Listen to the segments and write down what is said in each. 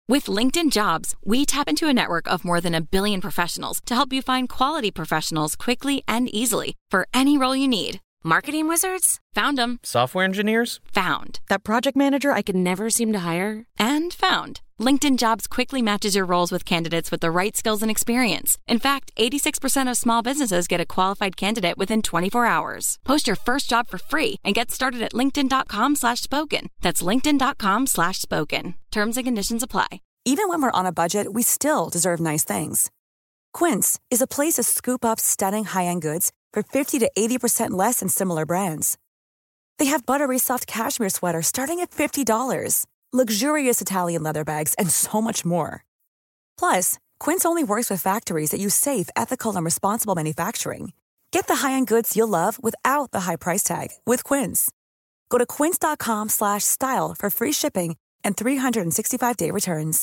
With LinkedIn Jobs, we tap into a network of more than 1 billion professionals to help you find quality professionals quickly and easily for any role you need. Marketing wizards? Found them. Software engineers? Found. That project manager I could never seem to hire? And found. LinkedIn Jobs quickly matches your roles with candidates with the right skills and experience. In fact, 86% of small businesses get a qualified candidate within 24 hours. Post your first job for free and get started at linkedin.com/spoken. That's linkedin.com/spoken. Terms and conditions apply. Even when we're on a budget, we still deserve nice things. Quince is a place to scoop up stunning high-end goods for 50 to 80% less than similar brands. They have buttery soft cashmere sweaters starting at $50, luxurious Italian leather bags, and so much more. Plus, Quince only works with factories that use safe, ethical, and responsible manufacturing. Get the high-end goods you'll love without the high price tag with Quince. Go to quince.com/style for free shipping and 365-day returns.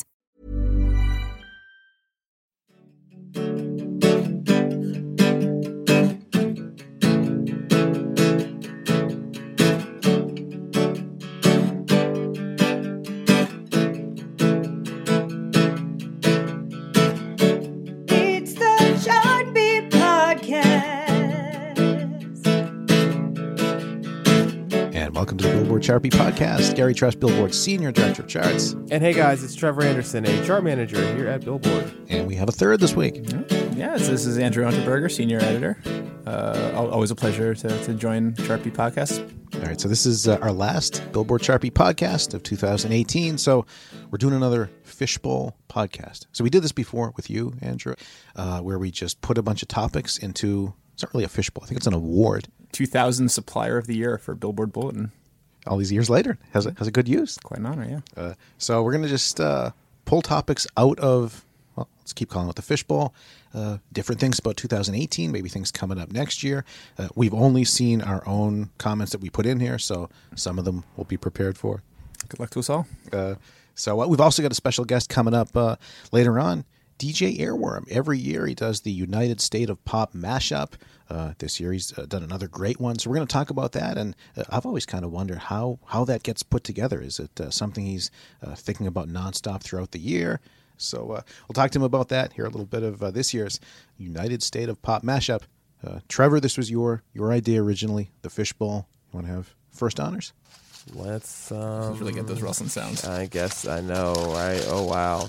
Welcome to the Billboard Chart Beat Podcast. Gary Truss, Billboard's Senior Director of Charts. And hey guys, it's Trevor Anderson, a chart manager here at Billboard. And we have a third this week. Yes, this is Andrew Unterberger, Senior Editor. Always a pleasure to join Chart Beat Podcast. All right, so this is our last Billboard Chart Beat Podcast of 2018. So we're doing another Fishbowl podcast. So we did this before with you, Andrew, where we just put a bunch of topics into, it's not really a fishbowl, I think it's an award. 2000 Supplier of the Year for Billboard Bulletin. All these years later, has a good use. Quite an honor, yeah. So we're going to just pull topics out of, well, let's keep calling it the Fishbowl. Different things about 2018, maybe things coming up next year. We've only seen our own comments that we put in here, so some of them we'll be prepared for. Good luck to us all. So we've also got a special guest coming up later on. DJ Airworm. Every year he does the United State of Pop mashup. This year he's done another great one. So we're going to talk about that. And I've always kind of wondered how that gets put together. Is it something he's thinking about nonstop throughout the year? So we'll talk to him about that. Hear a little bit of this year's United State of Pop mashup. Trevor, this was your idea originally, the Fishbowl. You want to have first honors? Let's really get those rustling sounds. I guess I know, right? Oh, wow.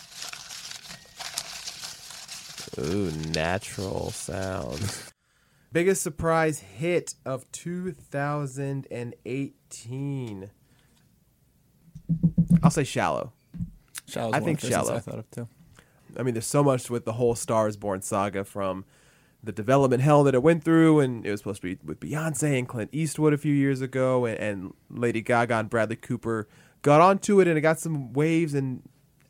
Ooh, natural sound. Biggest surprise hit of 2018. I'll say Shallow. I think Shallow. I thought of too. I mean, there's so much with the whole Star is Born saga, from the development hell that it went through, and it was supposed to be with Beyonce and Clint Eastwood a few years ago, and Lady Gaga and Bradley Cooper got onto it, and it got some waves, and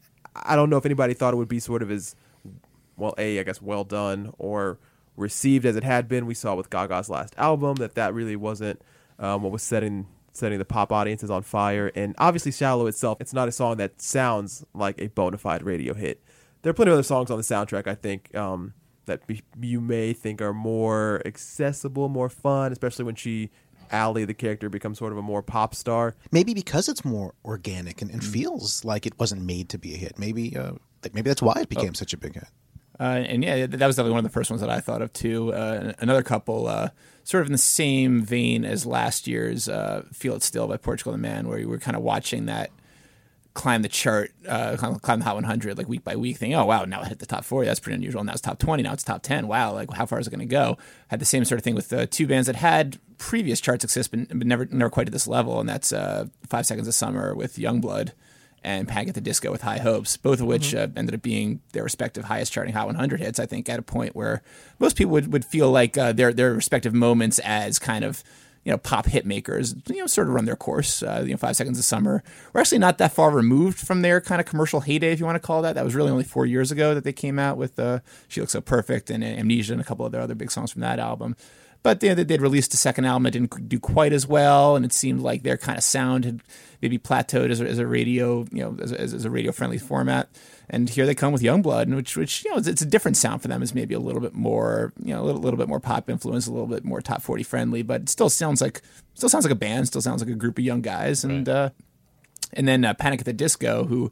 I don't know if anybody thought it would be sort of as, well, I guess well done or received as it had been. We saw with Gaga's last album that really wasn't what was setting the pop audiences on fire. And obviously Shallow itself, it's not a song that sounds like a bona fide radio hit. There are plenty of other songs on the soundtrack, I think, that you may think are more accessible, more fun, especially when Allie, the character, becomes sort of a more pop star. Maybe because it's more organic and feels like it wasn't made to be a hit. Maybe that's why it became such a big hit. And yeah, that was definitely one of the first ones that I thought of too. Another couple, sort of in the same vein as last year's "Feel It Still" by Portugal the Man, where you were kind of watching that climb the chart, climb the Hot 100 like week by week, thinking, oh wow, now it hit the top 40. That's pretty unusual. Now it's top 20. Now it's top 10. Wow, like how far is it going to go? Had the same sort of thing with two bands that had previous charts success, but never quite at this level, and that's 5 Seconds of Summer with Youngblood and Panic at the Disco with High Hopes, both of which ended up being their respective highest charting Hot 100 hits, I think, at a point where most people would feel like their respective moments as kind of, pop hit makers, sort of run their course. 5 Seconds of Summer were actually not that far removed from their kind of commercial heyday, if you want to call that. That was really only 4 years ago that they came out with She Looks So Perfect and Amnesia and a couple of their other big songs from that album. But they'd released a second album that didn't do quite as well, and it seemed like their kind of sound had maybe plateaued as a radio, as a radio friendly format. And here they come with Youngblood, which it's a different sound for them. It's maybe a little bit more, a little bit more pop influence, a little bit more top 40 friendly, but it still sounds like a band, still sounds like a group of young guys. And right. And then Panic at the Disco, who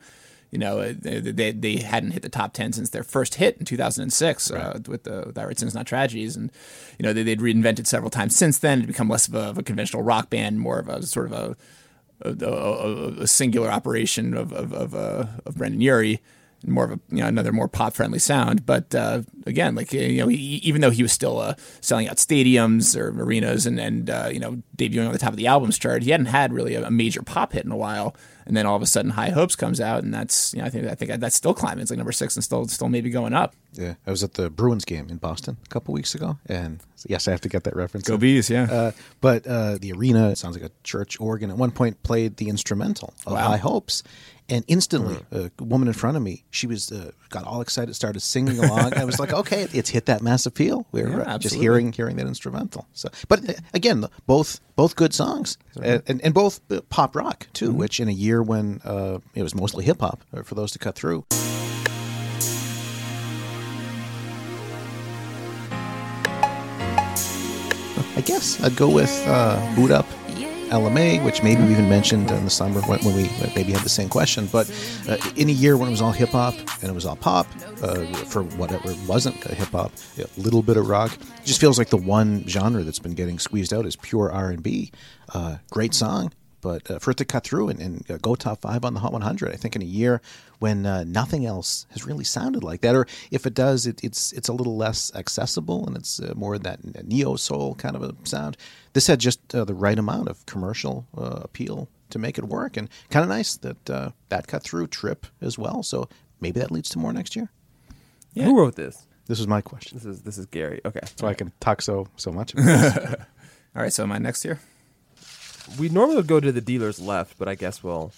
they hadn't hit the top 10 since their first hit in 2006 with the I Write Sins Not Tragedies, and they'd reinvented several times since then to become less of a conventional rock band, more of a sort of a singular operation of Brendan Urie, more of a another more pop friendly sound. But again, even though he was still selling out stadiums or arenas and debuting on the top of the albums chart, he hadn't had really a major pop hit in a while. And then all of a sudden, High Hopes comes out, and that's I think that's still climbing. It's like number 6 and still maybe going up. Yeah, I was at the Bruins game in Boston a couple weeks ago, and yes, I have to get that reference. Go Bees, yeah. But the arena, it sounds like a church organ, at one point played the instrumental of High Hopes. And instantly, a woman in front of me, she was got all excited, started singing along. I was like, okay, it's hit that mass appeal. We're just hearing that instrumental. So, but again, both good songs, and both pop rock too. Mm-hmm. Which in a year when it was mostly hip hop for those to cut through. I guess I'd go with Boot Up LMA, which maybe we even mentioned in the summer when we maybe had the same question. But in a year when it was all hip hop and it was all pop, for whatever wasn't hip hop, a little bit of rock, it just feels like the one genre that's been getting squeezed out is pure R&B. Great song, but for it to cut through and go top 5 on the Hot 100, I think in a year when nothing else has really sounded like that, or if it does, it's a little less accessible and it's more that neo soul kind of a sound. This had just the right amount of commercial appeal to make it work, and kind of nice that that cut through. Trip as well, so maybe that leads to more next year. Yeah. Who wrote this? This is my question. This is Gary. Okay, so I can talk so much about this. All right, so am I next year? We normally would go to the dealer's left, but I guess we'll,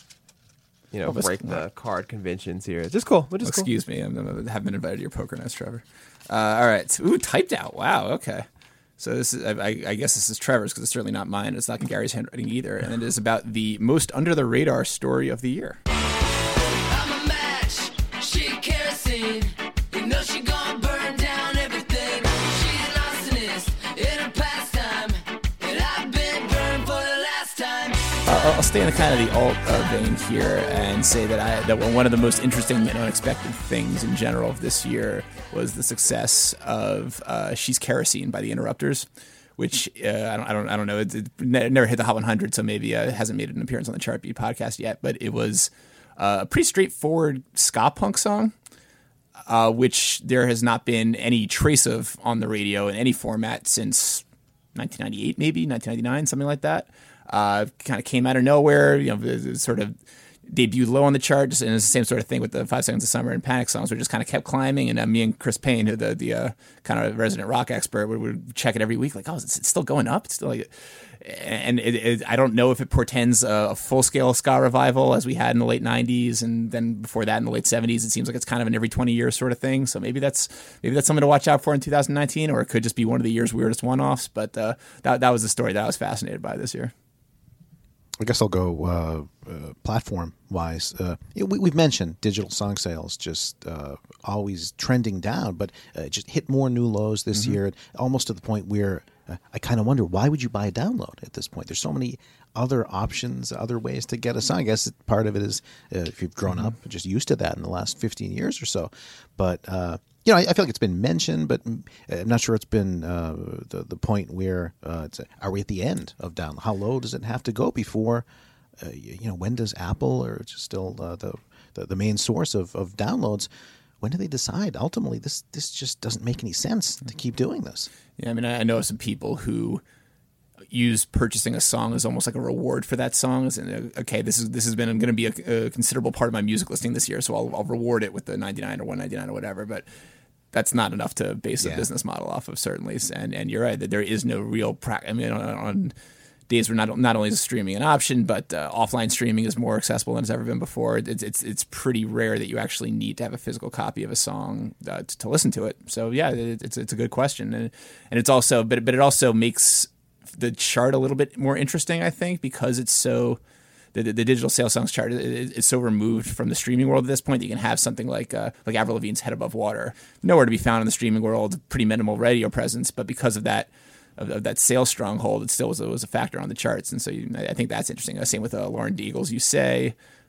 break the card conventions here. It's just cool. Excuse me, I haven't been invited to your poker nights, Trevor. All right. Ooh, typed out. Wow. Okay. So this is, I guess this is Trevor's because it's certainly not mine. It's not in Gary's handwriting either. And it is about the most under the radar story of the year. I'm a match. She kerosene. You know she gonna burn down everything. She's an arsonist in her pastime. And I've been burned for the last time. I'll stay in the kind of the alt vein here and say that one of the most interesting and unexpected things in general of this year was the success of "She's Kerosene" by the Interrupters, which I don't know. It never hit the Hot 100, so maybe it hasn't made an appearance on the Chart Beat podcast yet. But it was a pretty straightforward ska punk song, which there has not been any trace of on the radio in any format since 1998, maybe 1999, something like that. Kind of came out of nowhere, sort of debuted low on the charts, and it's the same sort of thing with the 5 Seconds of Summer and Panic songs, where it just kind of kept climbing. And me and Chris Payne, the kind of resident rock expert, would check it every week, like, oh, it's still going up. It's still like, and I don't know if it portends a full scale ska revival as we had in the late 90s, and then before that in the late 70s. It seems like it's kind of an every 20 years sort of thing. So maybe that's something to watch out for in 2019, or it could just be one of the year's weirdest one-offs. But that was the story that I was fascinated by this year. I guess I'll go platform-wise. We've mentioned digital song sales just always trending down, but just hit more new lows this year, almost to the point where I kind of wonder, why would you buy a download at this point? There's so many other options, other ways to get a song. I guess part of it is if you've grown up just used to that in the last 15 years or so. But I feel like it's been mentioned, but I'm not sure it's been the point where are we at the end of download? How low does it have to go before, when does Apple, or just still the main source of downloads, when do they decide ultimately this just doesn't make any sense to keep doing this? Yeah, I mean, I know some people who use purchasing a song as almost like a reward for that song. And okay, this has been going to be a considerable part of my music listening this year, so I'll reward it with the $99 or $199 or whatever. But that's not enough to base a business model off of, certainly. And you're right that there is no real I mean, on days where not only is streaming an option, but offline streaming is more accessible than it's ever been before. It's pretty rare that you actually need to have a physical copy of a song to listen to it. So yeah, it's a good question, and it's also, but it also makes the chart a little bit more interesting, I think, because it's so the digital sales songs chart is so removed from the streaming world at this point that you can have something like Avril Lavigne's Head Above Water, nowhere to be found in the streaming world, pretty minimal radio presence, but because of that sales stronghold, it still was a factor on the charts, and so I think that's interesting. Same with Lauren Daigle's You Say.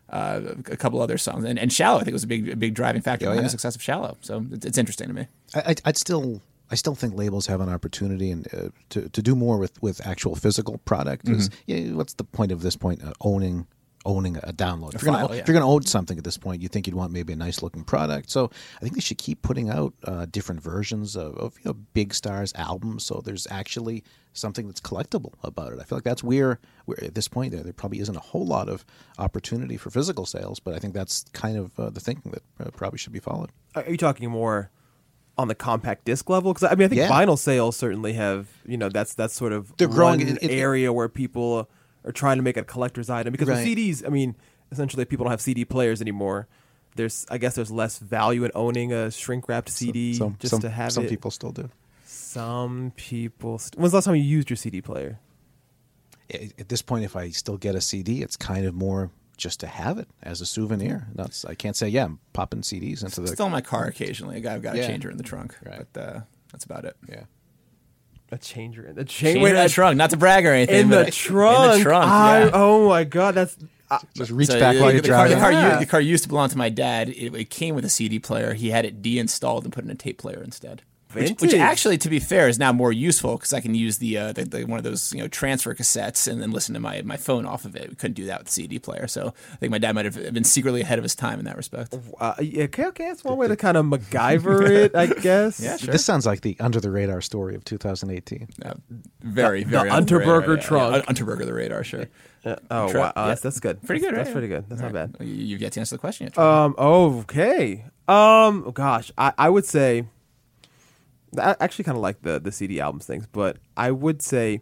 a couple other songs, and "Shallow" I think was a big driving factor behind the success of "Shallow." So it's interesting to me. I still think labels have an opportunity and to do more with actual physical product. 'Cause, what's the point of this point owning a download? If you're going to own something at this point, you think you'd want maybe a nice looking product. So I think they should keep putting out different versions of big stars albums. So there's actually something that's collectible about it. I feel like that's where at this point there probably isn't a whole lot of opportunity for physical sales, but I think that's kind of the thinking that probably should be followed. Are you talking more on the compact disc level? Because I mean, I think vinyl sales certainly have, that's sort of they're growing one area where people are trying to make it a collector's item. Because with CDs, I mean, essentially people don't have CD players anymore. I guess there's less value in owning a shrink-wrapped CD to have it. Some people still do. Some people. When's the last time you used your CD player? At this point, if I still get a CD, it's kind of more just to have it as a souvenir. I can't say, I'm popping CDs into the... Still in my car occasionally. I've got a changer in the trunk. Right. But that's about it. Yeah. A changer in the changer in the trunk. Not to brag or anything. In the trunk. In the trunk, oh, my God. That's... Just reach back while you're driving. The car used to belong to my dad. It came with a CD player. He had it deinstalled and put in a tape player instead. Which actually, to be fair, is now more useful because I can use the one of those transfer cassettes and then listen to my phone off of it. We couldn't do that with the CD player, so I think my dad might have been secretly ahead of his time in that respect. Okay, that's one way to kind of MacGyver it, I guess. Yeah, sure. This sounds like the under the radar story of 2018. Very the Unterberger trunk. Yeah, Unterberger the radar, sure. Wow, that's good. Pretty good, right? That's pretty good. That's not bad. You've yet to answer the question yet. Okay. Gosh, I would say. I actually kind of like the CD albums things, but I would say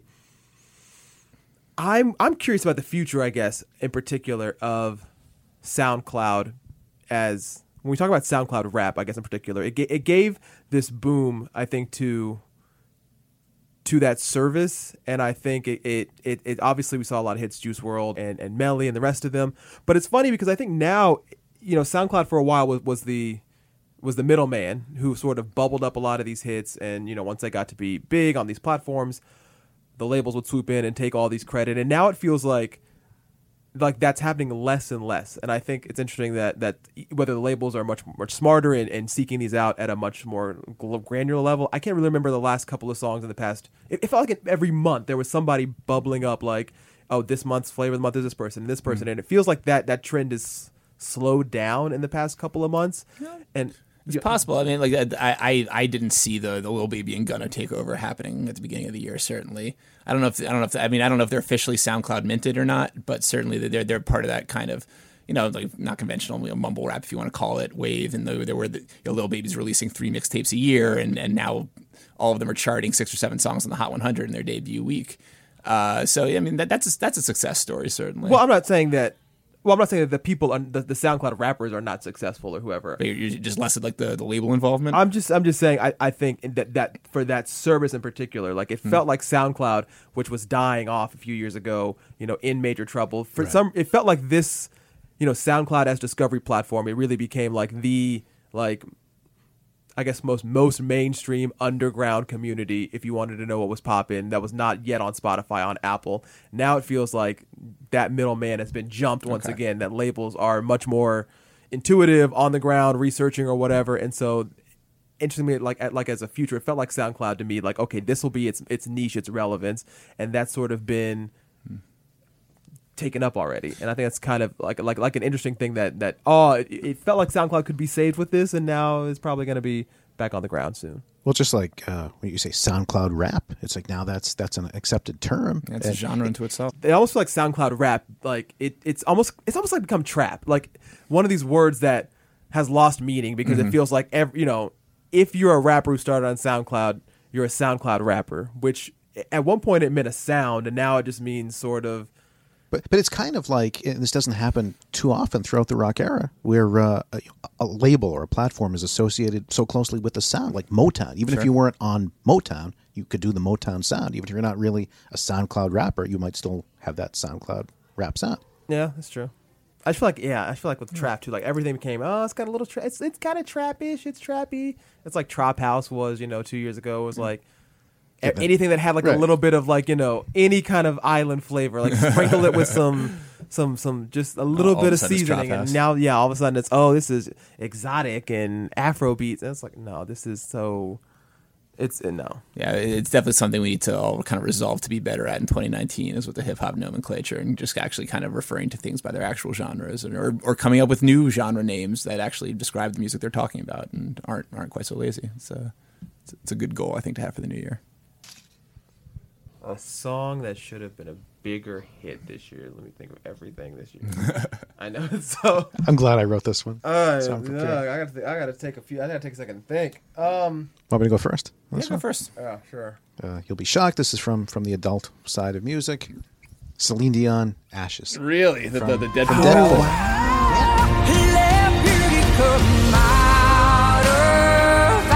I'm curious about the future, I guess, in particular of SoundCloud. As when we talk about SoundCloud rap, I guess in particular, it gave this boom, I think, to that service, and I think it obviously we saw a lot of hits, Juice WRLD and Melly and the rest of them. But it's funny because I think now, SoundCloud for a while was the middleman who sort of bubbled up a lot of these hits, and once they got to be big on these platforms, the labels would swoop in and take all these credit. And now it feels like that's happening less and less. And I think it's interesting that whether the labels are much smarter in seeking these out at a much more granular level. I can't really remember the last couple of songs in the past. It felt like every month there was somebody bubbling up like, oh, this month's flavor of the month is this person and this person, and it feels like that trend is slowed down in the past couple of months. And it's possible. I mean, I didn't see the Lil Baby and Gunna takeover happening at the beginning of the year. Certainly, I don't know if they're officially SoundCloud minted or not, but certainly they're part of that kind of not conventional mumble rap, if you want to call it, wave. And there were Lil Baby's releasing 3 mixtapes a year, and now all of them are charting 6 or 7 songs on the Hot 100 in their debut week. So I mean that's a success story, certainly. Well, I'm not saying that the people, the SoundCloud rappers are not successful or whoever. But you're just less of the label involvement. I'm just saying I think that for that service in particular, like it felt like SoundCloud, which was dying off a few years ago, in major trouble. It felt like this, SoundCloud as discovery platform. It really became like the I guess most mainstream underground community, if you wanted to know what was popping, that was not yet on Spotify, on Apple. Now it feels like that middleman has been jumped once again, that labels are much more intuitive, on the ground, researching or whatever. And so, interestingly, like as a future, it felt like SoundCloud to me, like, okay, this will be its niche, its relevance. And that's sort of been taken up already. And I think that's kind of like an interesting thing that it felt like SoundCloud could be saved with this, and now it's probably going to be back on the ground soon. Well, just like when you say SoundCloud rap, it's like now that's an accepted term. Yeah, it's a genre unto itself. It almost feels like SoundCloud rap, like it's almost like become trap, like one of these words that has lost meaning because it feels like if you're a rapper who started on SoundCloud, you're a SoundCloud rapper, which at one point it meant a sound, and now it just means sort of. But it's kind of like, and this doesn't happen too often throughout the rock era, where a label or a platform is associated so closely with the sound, like Motown. Even if you weren't on Motown, you could do the Motown sound. Even if you're not really a SoundCloud rapper, you might still have that SoundCloud rap sound. Yeah, that's true. I feel like with trap too, like everything became, it's got a little it's kind of trappish, it's trappy. It's like Trop House was, 2 years ago, was like. Anything that had like a little bit of like any kind of island flavor, like sprinkle it with some just a little All bit of a of sudden it's seasoning, Drop and House. now all of a sudden it's this is exotic and Afro beats, and it's like no, this is so. It's no. Yeah, it's definitely something we need to all kind of resolve to be better at in 2019 is with the hip hop nomenclature and just actually kind of referring to things by their actual genres or coming up with new genre names that actually describe the music they're talking about and aren't quite so lazy. It's a good goal, I think, to have for the new year. A song that should have been a bigger hit this year. Let me think of everything this year. I know it's so. I'm glad I wrote this one. So I'm prepared. I gotta take a second to think. Want me to go first? Yeah, go first. Yeah, sure. You'll be shocked. This is from the adult side of music. Celine Dion, Ashes. Really? The Deadpool? From Deadpool. Let beauty come out of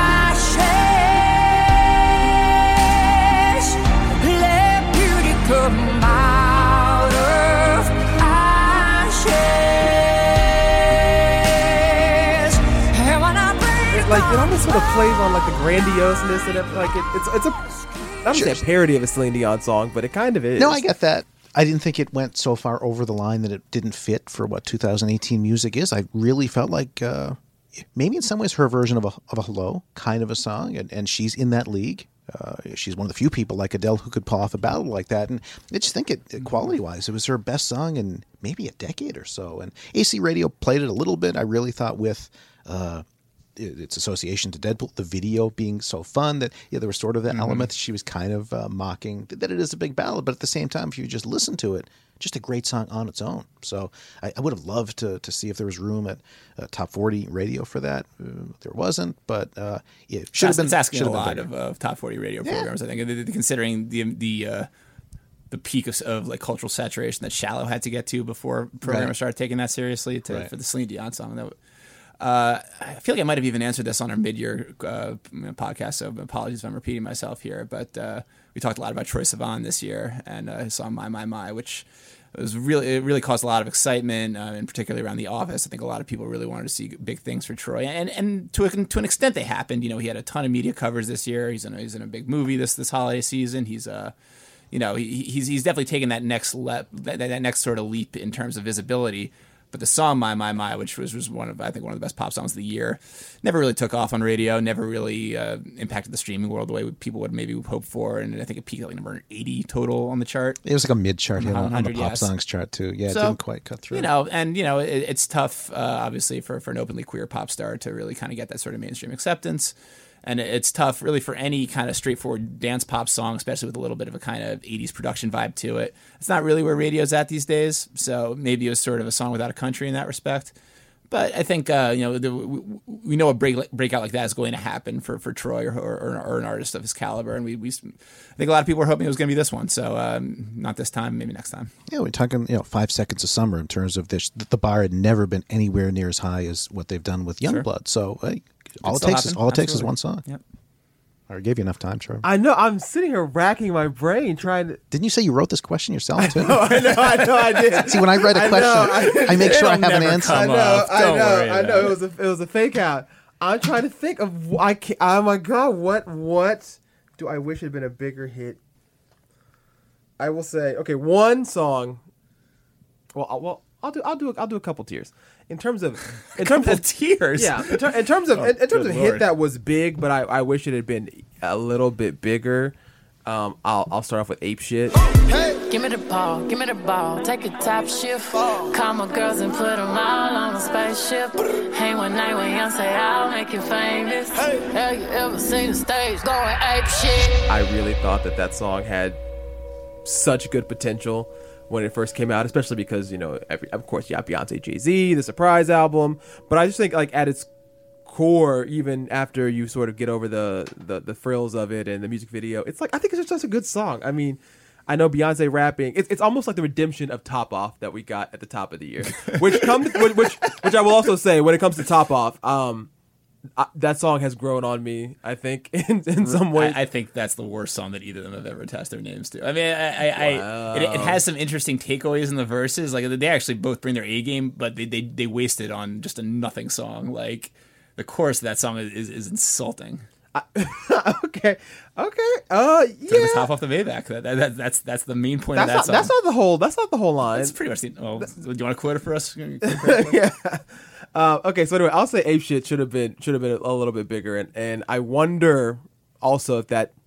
ashes. Let beauty come out of ashes. And when I bring Like it almost sort of plays on like the grandioseness of it. Like it's a. I don't say a parody of a Celine Dion song, but it kind of is. No, I get that. I didn't think it went so far over the line that it didn't fit for what 2018 music is. I really felt like maybe in some ways her version of a Hello kind of a song, and she's in that league. She's one of the few people like Adele who could pull off a ballad like that, and I just think it quality-wise, it was her best song in maybe a decade or so. And AC Radio played it a little bit. I really thought with its association to Deadpool, the video being so fun that there was sort of that element. She was kind of mocking that it is a big ballad, but at the same time, if you just listen to it, just a great song on its own. So I would have loved to see if there was room at Top 40 radio for that. There wasn't, but it should have been. It's asking should a have lot been bigger. of Top 40 radio programs, I think, considering the peak of like cultural saturation that Shallow had to get to before programmers started taking that seriously for the Celine Dion song. I feel like I might have even answered this on our mid-year podcast, so apologies if I'm repeating myself here. But we talked a lot about Troye Sivan this year, and his song My, which it really caused a lot of excitement, and particularly around The Office. I think a lot of people really wanted to see big things for Troy, and to an extent they happened. He had a ton of media coverage this year. He's in a big movie this holiday season. He's he's definitely taken that next that next sort of leap in terms of visibility. But the song My, which was one of the best pop songs of the year, never really took off on radio, never really impacted the streaming world the way people would maybe hope for, and I think it peaked at like number 80 total on the chart. It was like a mid-chart hit on the 100, pop yes. songs chart too. Yeah, So, it didn't quite cut through. It's tough, obviously, for an openly queer pop star to really kind of get that sort of mainstream acceptance. And it's tough, really, for any kind of straightforward dance pop song, especially with a little bit of a kind of 80s production vibe to it. It's not really where radio's at these days, so maybe it was sort of a song without a country in that respect. But I think, we know a breakout like that is going to happen for Troy or an artist of his caliber, and I think a lot of people were hoping it was going to be this one. So not this time, maybe next time. Yeah, we're talking 5 seconds of summer in terms of this. The bar had never been anywhere near as high as what they've done with Youngblood. So hey, all it takes is one song. Yep. I gave you enough time, Trevor. I know. I'm sitting here racking my brain trying to. Didn't you say you wrote this question yourself too? I know. I did. See, when I write a question, I make sure I have an never answer. come I know. up. Don't worry I know. about It was a fake out. I'm trying to think of. Oh my god! What do I wish had been a bigger hit? I will say, okay, one song. Well, I'll do a couple tiers. In terms of Tears. yeah, in terms of good hit Lord. that was big, but I wish it had been a little bit bigger. I'll start off with Ape Shit. Give me the ball, give me the ball, take a top shift. Call my girls and put them all on a spaceship. Hang one night when young say I'll make you famous. Have you ever seen the stage going ape shit? I really thought that song had such good potential when it first came out, especially because, of course, you have Beyonce, Jay-Z, the Surprise album. But I just think, like, at its core, even after you sort of get over the frills of it and the music video, it's like, I think it's just such a good song. I mean, I know Beyonce rapping. It's almost like the redemption of Top Off that we got at the top of the year, which I will also say, when it comes to Top Off, that song has grown on me, I think, in some ways. I think that's the worst song that either of them have ever attached their names to. I mean, it has some interesting takeaways in the verses. Like, they actually both bring their A game, but they waste it on just a nothing song. Like, the chorus of that song is insulting. Okay. Took Yeah. the top off the Maybach. That's the main point of that song. That's not the whole. That's not the whole line. That's pretty much the. Oh, do you want to quote it for us? Yeah. Okay. So anyway, I'll say "Ape Shit" should have been a little bit bigger, and I wonder also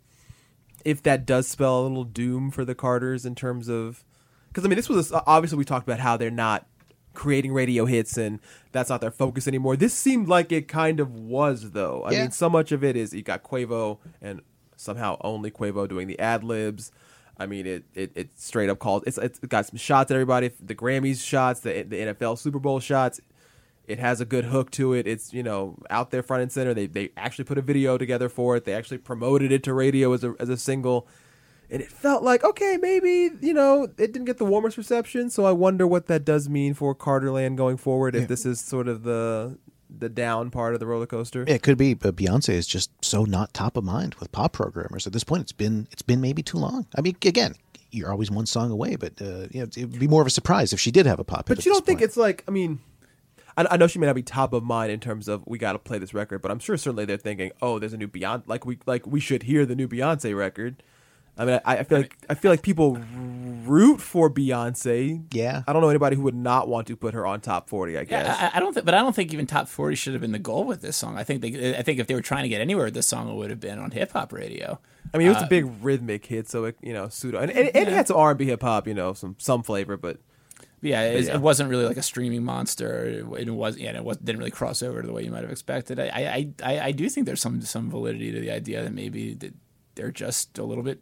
if that does spell a little doom for the Carters in terms of, because I mean, this was obviously we talked about how they're not creating radio hits and that's not their focus anymore. This seemed like it kind of was, though. I mean, so much of it is you got Quavo and somehow only Quavo doing the ad libs. I mean, it straight up calls. It's got some shots at everybody. The Grammys shots, the NFL Super Bowl shots. It has a good hook to it. It's, out there front and center. They actually put a video together for it. They actually promoted it to radio as a single. And it felt like, okay, maybe, it didn't get the warmest reception. So I wonder what that does mean for Carterland going forward, if this is sort of the down part of the roller coaster. Yeah, it could be, but Beyonce is just so not top of mind with pop programmers at this point. It's been maybe too long. I mean, again, you're always one song away, but it'd be more of a surprise if she did have a pop hit. But you don't think it's like, I mean, I know she may not be top of mind in terms of we got to play this record, but I'm sure certainly they're thinking, oh, there's a new Beyonce, like we should hear the new Beyonce record. I mean, I feel like people root for Beyonce. Yeah, I don't know anybody who would not want to put her on top 40. I guess. Yeah, I don't think even top 40 should have been the goal with this song. I think if they were trying to get anywhere with this song, it would have been on hip hop radio. I mean, it was a big rhythmic hit, so it pseudo and it had some R&B hip hop, some flavor, but. Yeah, it wasn't really like a streaming monster. It didn't really cross over to the way you might have expected. I do think there's some validity to the idea that maybe that they're just a little bit,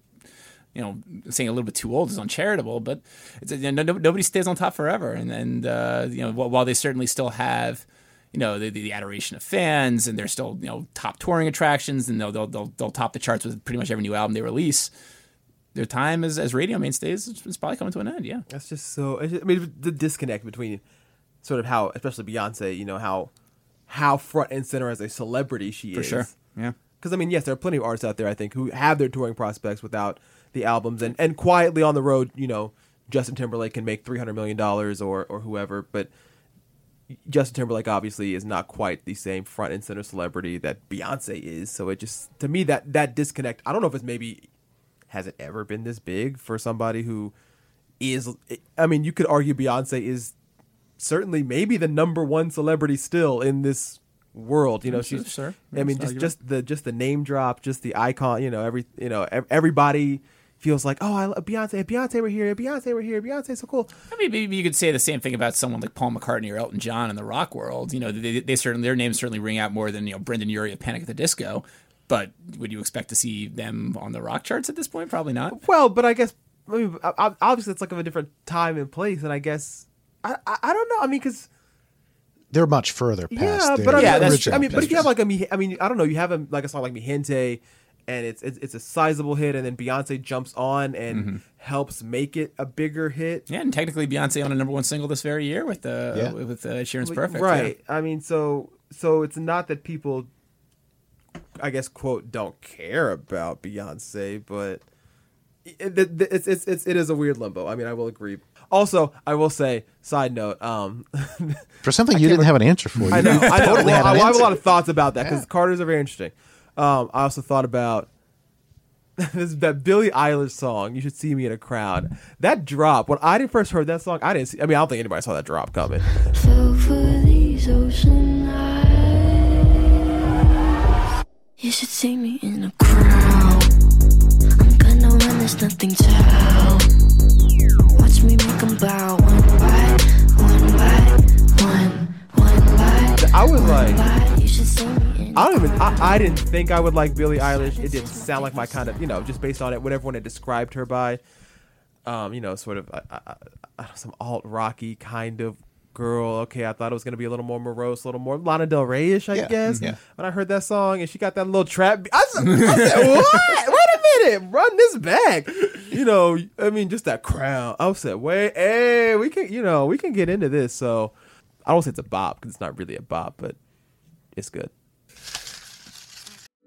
saying a little bit too old is uncharitable, but nobody stays on top forever. And while they certainly still have, the adoration of fans, and they're still top touring attractions, and they'll top the charts with pretty much every new album they release. Their time as radio mainstays is probably coming to an end. Yeah, that's just so. I mean, the disconnect between sort of how, especially Beyonce, how front and center as a celebrity she is. For sure. Yeah. Because I mean, yes, there are plenty of artists out there I think who have their touring prospects without the albums, and quietly on the road, Justin Timberlake can make $300 million or whoever, but Justin Timberlake obviously is not quite the same front and center celebrity that Beyonce is. So it just, to me, that disconnect. I don't know if it's maybe. Has it ever been this big for somebody who is, I mean, you could argue Beyonce is certainly maybe the number one celebrity still in this world. She's, sure. I mean, just the name drop, just the icon, everybody feels like, oh, I love Beyonce. If Beyonce were here, Beyonce's so cool. I mean, maybe you could say the same thing about someone like Paul McCartney or Elton John in the rock world. They certainly, their names certainly ring out more than, Brendan Urie of Panic at the Disco. But would you expect to see them on the rock charts at this point? Probably not. Well, but I guess obviously it's like of a different time and place, and I guess I don't know. I mean, because they're much further past. That's true. I mean, but if you have like I don't know, you have a song like Mi Gente, and it's a sizable hit, and then Beyonce jumps on and helps make it a bigger hit. Yeah, and technically Beyonce on a number one single this very year with Sheeran's Perfect. Right. Yeah. I mean, so it's not that people, I guess, quote, don't care about Beyonce, but it is a weird limbo. I mean, I will agree. Also, I will say, side note, for something you didn't have an answer for. I know. Well, I have a lot of thoughts about that because Carters are very interesting. I also thought about that Billie Eilish song, "You Should See Me in a Crowd." That drop, when I first heard that song, I don't think anybody saw that drop coming. Fell for these ocean eyes. You should see me in a crowd. I'm gonna run, there's nothing to help. Watch me make them bow one by one. I was like, You should see me in I didn't think I would like Billie Eilish. It didn't sound like my kind of, just based on it, what everyone had described her by. Sort of some alt-rocky kind of girl. Okay, I thought it was going to be a little more morose, a little more Lana Del Rey-ish, I guess. Yeah. When I heard that song and she got that little trap, I said, what? Wait a minute, run this back. Just that crown. I said, wait, hey, we can get into this. So I don't say it's a bop because it's not really a bop, but it's good.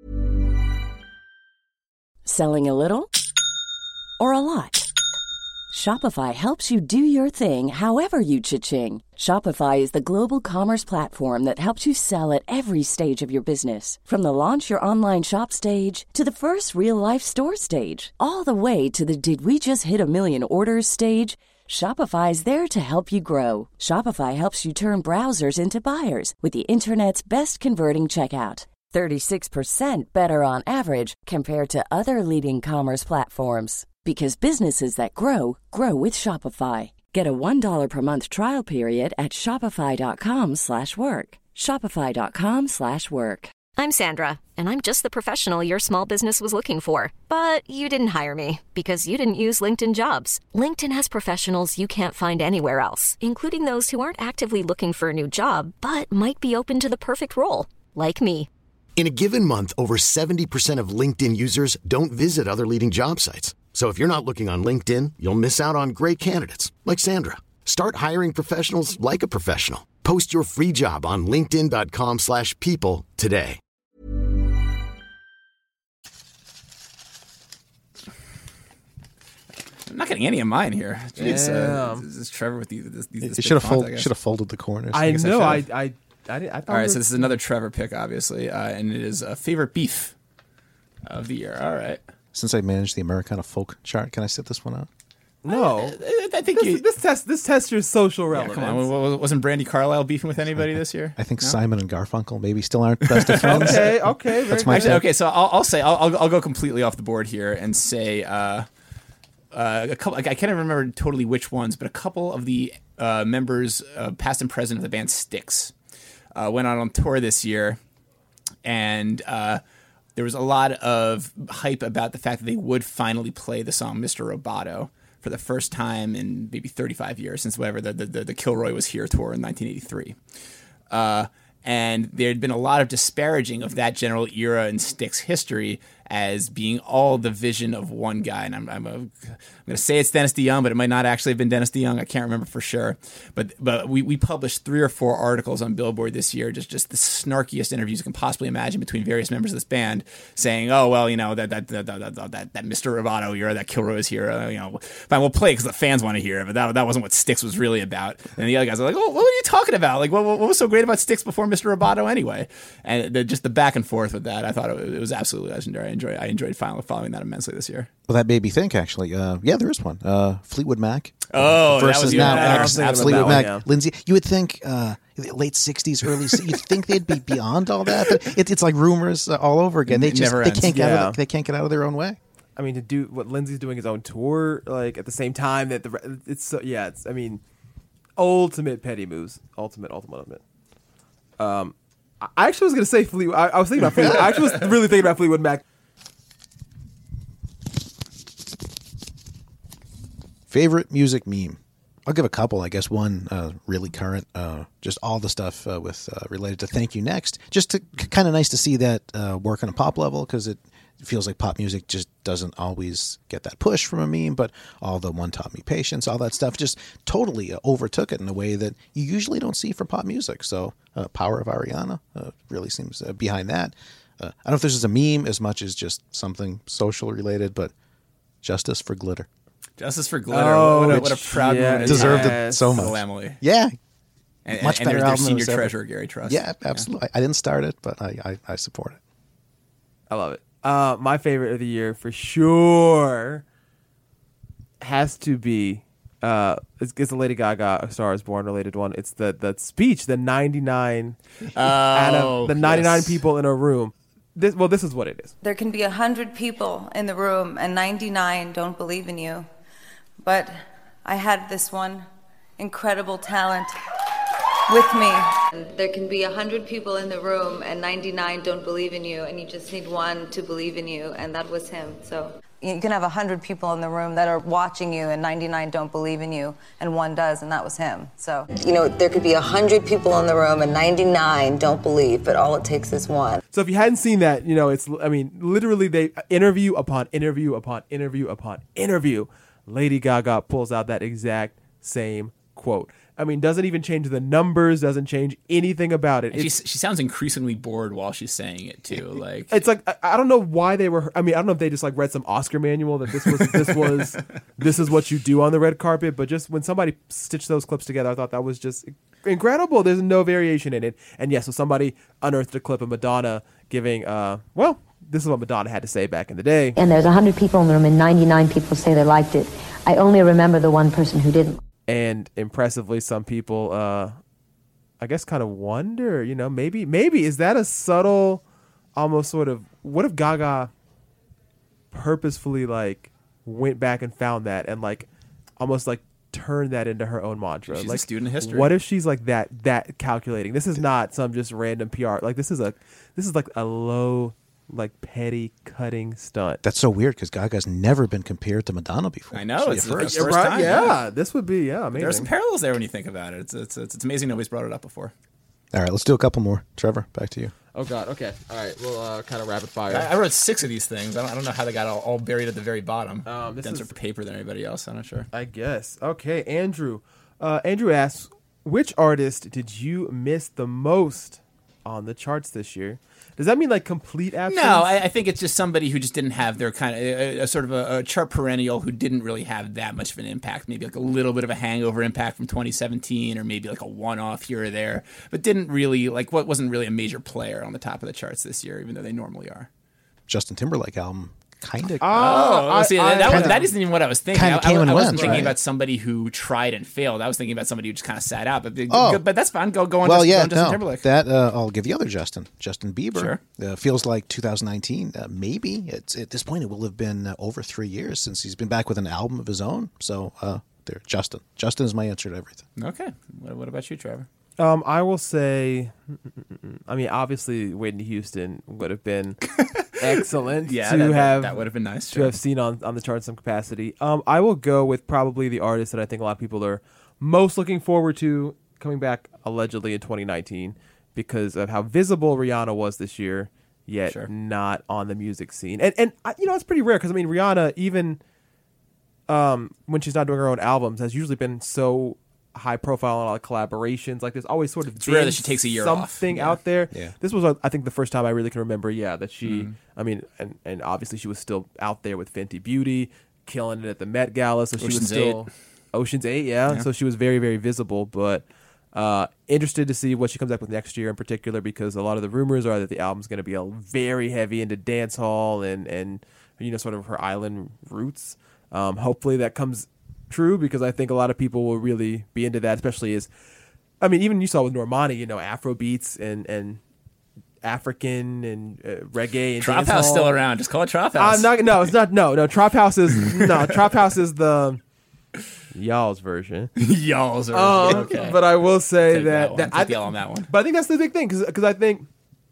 Selling a little or a lot? Shopify helps you do your thing however you cha-ching. Shopify is the global commerce platform that helps you sell at every stage of your business. From the launch your online shop stage to the first real-life store stage, all the way to the did we just hit a million orders stage. Shopify's there to help you grow. Shopify helps you turn browsers into buyers with the internet's best converting checkout. 36% better on average compared to other leading commerce platforms. Because businesses that grow, grow with Shopify. Get a $1 per month trial period at shopify.com/work. Shopify.com/work. I'm Sandra, and I'm just the professional your small business was looking for. But you didn't hire me because you didn't use LinkedIn Jobs. LinkedIn has professionals you can't find anywhere else, including those who aren't actively looking for a new job, but might be open to the perfect role, like me. In a given month, over 70% of LinkedIn users don't visit other leading job sites. So if you're not looking on LinkedIn, you'll miss out on great candidates like Sandra. Start hiring professionals like a professional. Post your free job on linkedin.com/people today. I'm not getting any of mine here. Jeez, Damn. this is Trevor with these It big should have font, I guess. folded the corners. I guess I know. should've. I thought All right, so this is another Trevor pick, obviously, and it is favorite beef of the year. All right. Since I managed the Americana folk chart, can I sit this one out? no. I think This test your social Yeah, relevance. come on. Wasn't Brandy Carlisle beefing with anybody this year? I think No? Simon and Garfunkel maybe still aren't best of friends. Okay. That's my Actually, pick. okay, so I'll go completely off the board here and say a couple. I can't even remember totally which ones, but a couple of the members, past and present of the band Styx, went on tour this year, and there was a lot of hype about the fact that they would finally play the song "Mr. Roboto" for the first time in maybe 35 years since whatever the Kilroy Was Here tour in 1983. And there had been a lot of disparaging of that general era in Styx history as being all the vision of one guy. And I'm going to say it's Dennis DeYoung, but it might not actually have been Dennis DeYoung. I can't remember for sure. But we published 3 or 4 articles on Billboard this year, just the snarkiest interviews you can possibly imagine between various members of this band, saying, "Oh well, you know that Mr. Roboto era, that Kilroy is here. Fine, we'll play because the fans want to hear it, but that wasn't what Styx was really about." And the other guys are like, "Oh, what are you talking about? Like, what was so great about Styx before Mr. Roboto anyway?" And just the back and forth with that, I thought it was absolutely legendary. I enjoyed following that immensely this year. Well, that made me think, actually. Yeah, there is one. Fleetwood Mac. Oh, that versus was now even better. X, I was thinking Fleetwood about Mac. that one, yeah. Lindsay, you would think late 60s, early you'd think they'd be beyond all that. But it's like rumors all over again. It never ends. They Yeah. can't get out of their own way. I mean, to do what Lindsay's doing his own tour, like at the same time that ultimate petty moves, ultimate. I actually was gonna say Fleetwood. I was thinking about Fleetwood. I actually was really thinking about Fleetwood Mac. Favorite music meme? I'll give a couple. I guess one really current, just all the stuff with related to "Thank You Next." Just to kind of nice to see that work on a pop level, because it feels like pop music just doesn't always get that push from a meme. But all the "One Taught Me Patience," all that stuff just totally overtook it in a way that you usually don't see for pop music. So "Power of Ariana" really seems behind that. I don't know if this is a meme as much as just something social related, but "Justice for Glitter." Justice for Glitter. What a proud moment. Deserved it so much. Emily. Yeah. And, Much and better their album than senior it was ever. treasurer, Gary Truss. Yeah, absolutely. I didn't start it, but I support it. I love it. My favorite of the year for sure has to be it's the Lady Gaga "A Star Is Born" related one. It's the speech, the 99 out of the 99 yes. people in a room. This is what it is. There can be 100 people in the room and 99 don't believe in you. But I had this one incredible talent with me. There can be 100 people in the room and 99 don't believe in you, and you just need one to believe in you, and that was him. So you can have 100 people in the room that are watching you and 99 don't believe in you, and one does, and that was him. So, there could be 100 people in the room and 99 don't believe, but all it takes is one. So if you hadn't seen that, literally they interview upon interview upon interview upon interview, Lady Gaga pulls out that exact same quote. I mean, doesn't even change the numbers, doesn't change anything about it. And she sounds increasingly bored while she's saying it too. Like it's like I don't know why they were. I mean, I don't know if they just like read some Oscar manual that this is what you do on the red carpet. But just when somebody stitched those clips together, I thought that was just incredible. There's no variation in it. And yes, so somebody unearthed a clip of Madonna giving this is what Madonna had to say back in the day. And there's 100 people in the room and 99 people say they liked it. I only remember the one person who didn't. And impressively, some people, I guess, kind of wonder, maybe is that a subtle, almost sort of, what if Gaga purposefully like went back and found that and like almost like turned that into her own mantra? She's like a student of history. What if she's like that calculating? This is not some just random PR. Like this is like a low, like petty cutting stunt. That's so weird because Gaga's never been compared to Madonna before. I know, it's the first time. Right? Yeah, this would be amazing. There are some parallels there when you think about it. It's amazing nobody's brought it up before. All right, let's do a couple more. Trevor, back to you. Oh God. Okay. All right. We'll kind of rapid fire. I wrote 6 of these things. I don't know how they got all buried at the very bottom. This Denser is paper than everybody else. I'm not sure. I guess. Okay, Andrew. Andrew asks, which artist did you miss the most on the charts this year? Does that mean like complete absence? No, I think it's just somebody who just didn't have their kind of a sort of a chart perennial who didn't really have that much of an impact. Maybe like a little bit of a hangover impact from 2017, or maybe like a one-off here or there, but didn't really wasn't really a major player on the top of the charts this year, even though they normally are. Justin Timberlake album. Kind of. That isn't even what I was thinking. I wasn't thinking right? about somebody who tried and failed. I was thinking about somebody who just kind of sat out. But that's fine. Go on. Justin Timberlake. That I'll give the other Justin Bieber. Sure. Feels like 2019. Maybe it's at this point it will have been over 3 years since he's been back with an album of his own. So there, Justin. Justin is my answer to everything. Okay. What about you, Trevor? I will say, I mean, obviously, Whitney Houston would have been excellent that would have been nice to have seen on the chart in some capacity. I will go with probably the artist that I think a lot of people are most looking forward to coming back allegedly in 2019 because of how visible Rihanna was this year, yet not on the music scene. And it's pretty rare because, I mean, Rihanna, even when she's not doing her own albums, has usually been so high profile on all the collaborations. Like there's always sort of it's rare that she takes a year something off. out there. Yeah. This was I think the first time I really can remember that she I mean and obviously she was still out there with Fenty Beauty killing it at the Met Gala, so she was still Ocean's 8 so she was very, very visible. But interested to see what she comes back with next year in particular, because a lot of the rumors are that the album's going to be very heavy into dance hall and sort of her island roots. Hopefully that comes true, because I think a lot of people will really be into that, especially even you saw with Normani, Afro beats and African and reggae and Trop House still around. Just call it Trop House. It's not. No, Trop House is Trop House is the y'all's version. Y'all's version. Okay. But I will say Take that I yell on that one. But I think that's the big thing, because I think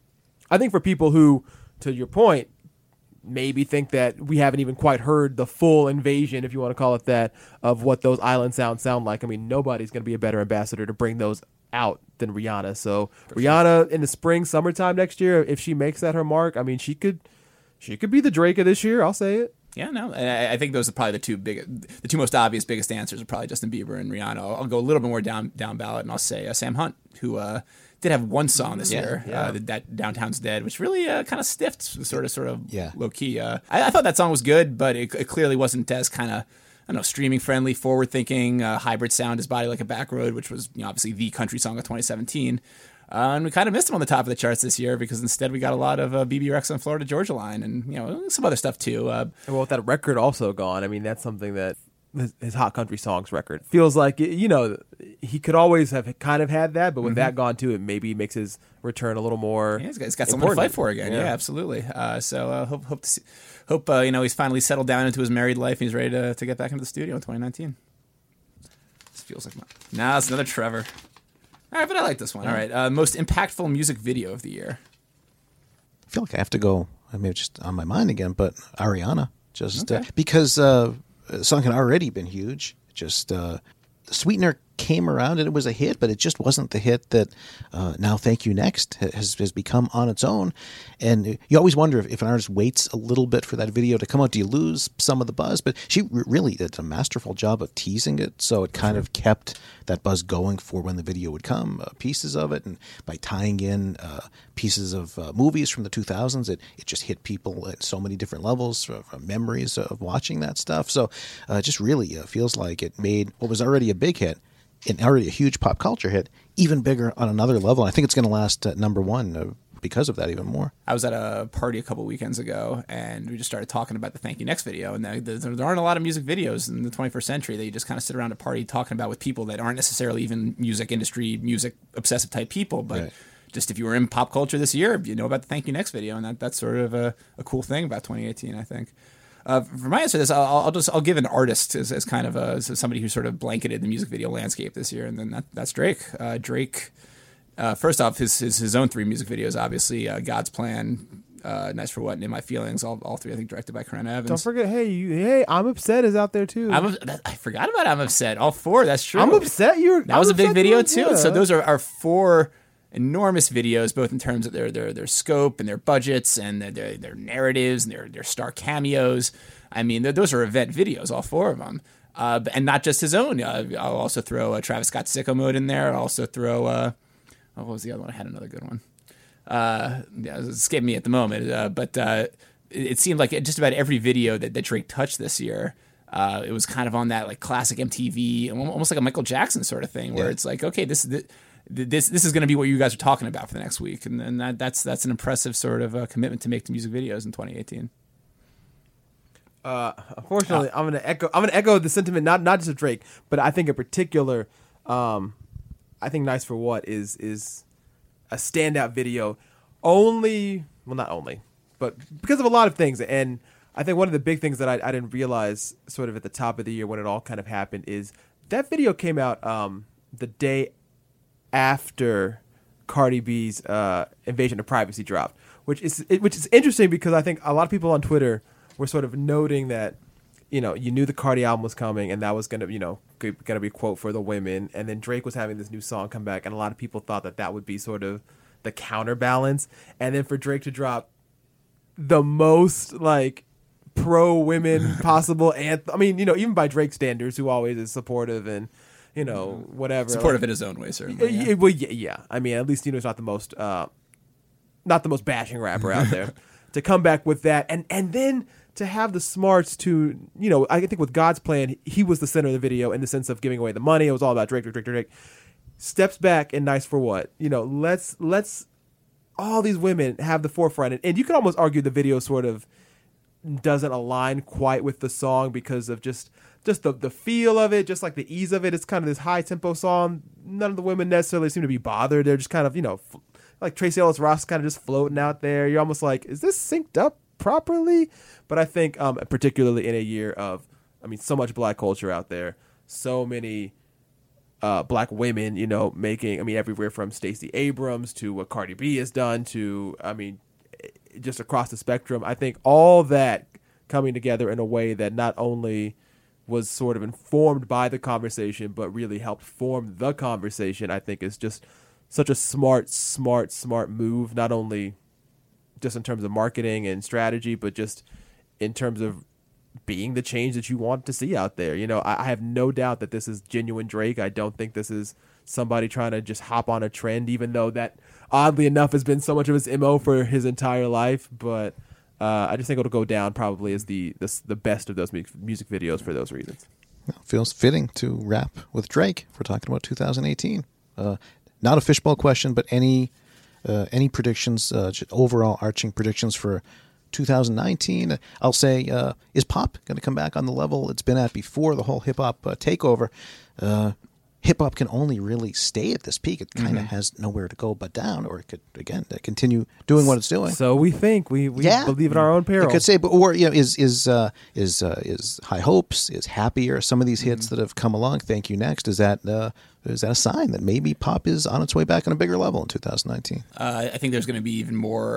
for people who, to your point, maybe think that we haven't even quite heard the full invasion, if you want to call it that, of what those island sounds sound like. I mean, nobody's going to be a better ambassador to bring those out than Rihanna. So Rihanna in the spring, summertime next year, if she makes that her mark, I mean, she could be the Drake of this year. I'll say it. Yeah, no, I think those are probably the two most obvious, biggest answers are probably Justin Bieber and Rihanna. I'll go a little bit more down ballot, and I'll say Sam Hunt, who did have one song this year, that Downtown's Dead, which really kind of stiffed, sort of low key. I thought that song was good, but it clearly wasn't as kind of, I don't know, streaming friendly, forward thinking, hybrid sound, His Body Like a Back Road, which was obviously the country song of 2017. And we kind of missed him on the top of the charts this year, because instead we got a lot of BB Rex and Florida Georgia Line, and some other stuff too. Well, with that record also gone, I mean, that's something that his Hot Country Songs record feels like, he could always have kind of had that, but with that gone too, it maybe makes his return a little more. Yeah, he's got something to fight for again. Yeah, absolutely. So hope he's finally settled down into his married life and he's ready to get back into the studio in 2019. This feels like it's another Trevor. All right, but I like this one. All right, most impactful music video of the year. I feel like I have to go. I mean, just on my mind again, but Ariana, because the song had already been huge. Just Sweetener came around and it was a hit, but it just wasn't the hit that Now Thank You Next has become on its own. And you always wonder if an artist waits a little bit for that video to come out, do you lose some of the buzz? But she really did a masterful job of teasing it, so it kind of kept that buzz going for when the video would come, pieces of it, and by tying in pieces of movies from the 2000s, it just hit people at so many different levels, from memories of watching that stuff. So it just really feels like it made what was already a big hit, and already a huge pop culture hit, even bigger on another level. And I think it's going to last at number one because of that even more. I was at a party a couple weekends ago, and we just started talking about the Thank You Next video. And there aren't a lot of music videos in the 21st century that you just kind of sit around a party talking about with people that aren't necessarily even music industry, music obsessive type people, but right. Just if you were in pop culture this year, you know about the Thank You Next video, and that's sort of a cool thing about 2018, I think. For my answer to this, I'll give an artist as kind of as somebody who sort of blanketed the music video landscape this year, and then that's Drake. Drake. First off, his own 3 music videos, obviously, God's Plan, Nice for What, and In My Feelings, all 3, I think, directed by Corinna Evans. Don't forget, hey, I'm Upset is out there, too. I forgot about I'm Upset. All 4, that's true. I'm Upset? That was a big video, too. Yeah. So those are 4 enormous videos, both in terms of their scope and their budgets and their narratives and their star cameos. I mean, those are event videos, all 4 of them. And not just his own. I'll also throw Travis Scott's Sicko Mode in there. I'll also throw... what was the other one? I had another good one. It's escaping me at the moment. But it seemed like just about every video that Drake touched this year, it was kind of on that like classic MTV, almost like a Michael Jackson sort of thing, where it's like, okay, this is going to be what you guys are talking about for the next week, and that's an impressive sort of commitment to make to music videos in 2018. Unfortunately, I'm gonna echo the sentiment, not just of Drake, but I think in particular. I think Nice for What is a standout video not only, but because of a lot of things. And I think one of the big things that I didn't realize sort of at the top of the year when it all kind of happened is that video came out the day after Cardi B's Invasion of Privacy dropped, which is interesting because I think a lot of people on Twitter were sort of noting that, you knew the Cardi album was coming, and that was going to be a quote for the women. And then Drake was having this new song come back, and a lot of people thought that would be sort of the counterbalance. And then for Drake to drop the most like pro-women possible anthem. I mean, even by Drake standards, who always is supportive and whatever, supportive in his own way, certainly. Yeah. I mean, at least he's not the most bashing rapper out there. To come back with that, and then to have the smarts to, I think with God's Plan, he was the center of the video in the sense of giving away the money. It was all about Drake. Steps back and Nice for What? Let's all these women have the forefront. And you can almost argue the video sort of doesn't align quite with the song because of just the feel of it, just like the ease of it. It's kind of this high tempo song. None of the women necessarily seem to be bothered. They're just kind of, like Tracee Ellis Ross kind of just floating out there. You're almost like, is this synced up properly? But I think particularly in a year of, so much black culture out there, so many black women, making, everywhere from Stacey Abrams to what Cardi B has done to, just across the spectrum. I think all that coming together in a way that not only was sort of informed by the conversation, but really helped form the conversation, I think is just such a smart move, not only just in terms of marketing and strategy, but just in terms of being the change that you want to see out there. I have no doubt that this is genuine Drake. I don't think this is somebody trying to just hop on a trend, even though that, oddly enough, has been so much of his MO for his entire life. But I just think it'll go down probably as the best of those music videos for those reasons. Well, feels fitting to wrap with Drake if we're talking about 2018. Not a fishbowl question, but any predictions, overall arching predictions for 2019? I'll say, is pop going to come back on the level it's been at before the whole hip-hop takeover? Hip-hop can only really stay at this peak. It kind of has nowhere to go but down, or it could, again, continue doing what it's doing. So we think. We believe in our own peril. I could say, but is High Hopes, is Happier, some of these hits that have come along, Thank You Next, is that a sign that maybe pop is on its way back on a bigger level in 2019? I think there's going to be even more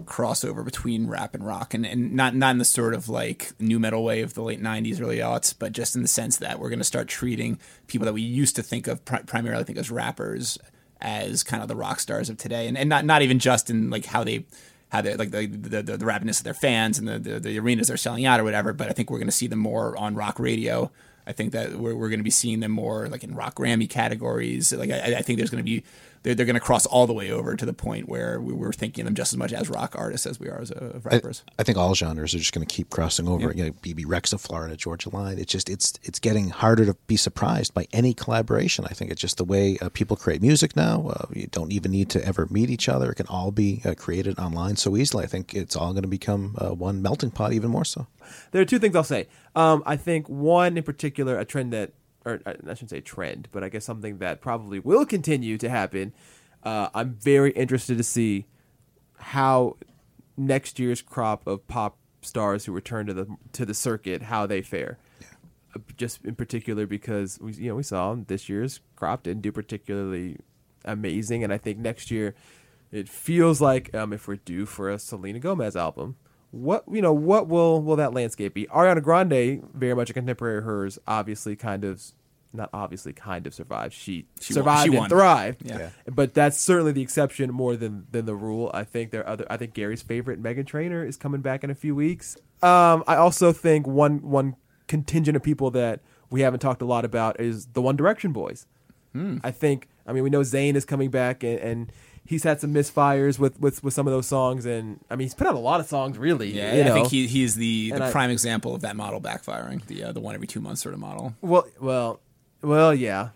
crossover between rap and rock, and not in the sort of like new metal way of the late 90s, early aughts, but just in the sense that we're going to start treating people that we used to think of primarily think as rappers as kind of the rock stars of today, and not even just in like how they like the rappiness of their fans and the arenas they're selling out or whatever, but I think we're going to see them more on rock radio. I think that we're going to be seeing them more like in rock Grammy categories. Like I think there's going to be they're going to cross all the way over to the point where we're thinking of them just as much as rock artists as we are as rappers. I think all genres are just going to keep crossing over. You know, BB Rex of Florida Georgia Line. It's just it's getting harder to be surprised by any collaboration. I think it's just the way people create music now. You don't even need to ever meet each other. It can all be created online so easily. I think it's all going to become one melting pot, even more so. There are two things I'll say. I think one in particular, a trend that, or I shouldn't say trend, but I guess something that probably will continue to happen. I'm very interested to see how next year's crop of pop stars who return to the circuit, how they fare. Yeah. Just in particular because we saw this year's crop didn't do particularly amazing, and I think next year it feels like if we're due for a Selena Gomez album, what will that landscape be? Ariana Grande, very much a contemporary of hers, kind of survived. She survived and thrived. Yeah. But that's certainly the exception more than the rule. I think I think Gary's favorite, Meghan Trainor, is coming back in a few weeks. I also think one contingent of people that we haven't talked a lot about is the One Direction boys. I we know Zayn is coming back and he's had some misfires with some of those songs, and he's put out a lot of songs, really. Yeah, I think he's the prime example of that model backfiring, the one every 2 months sort of model. Well, yeah.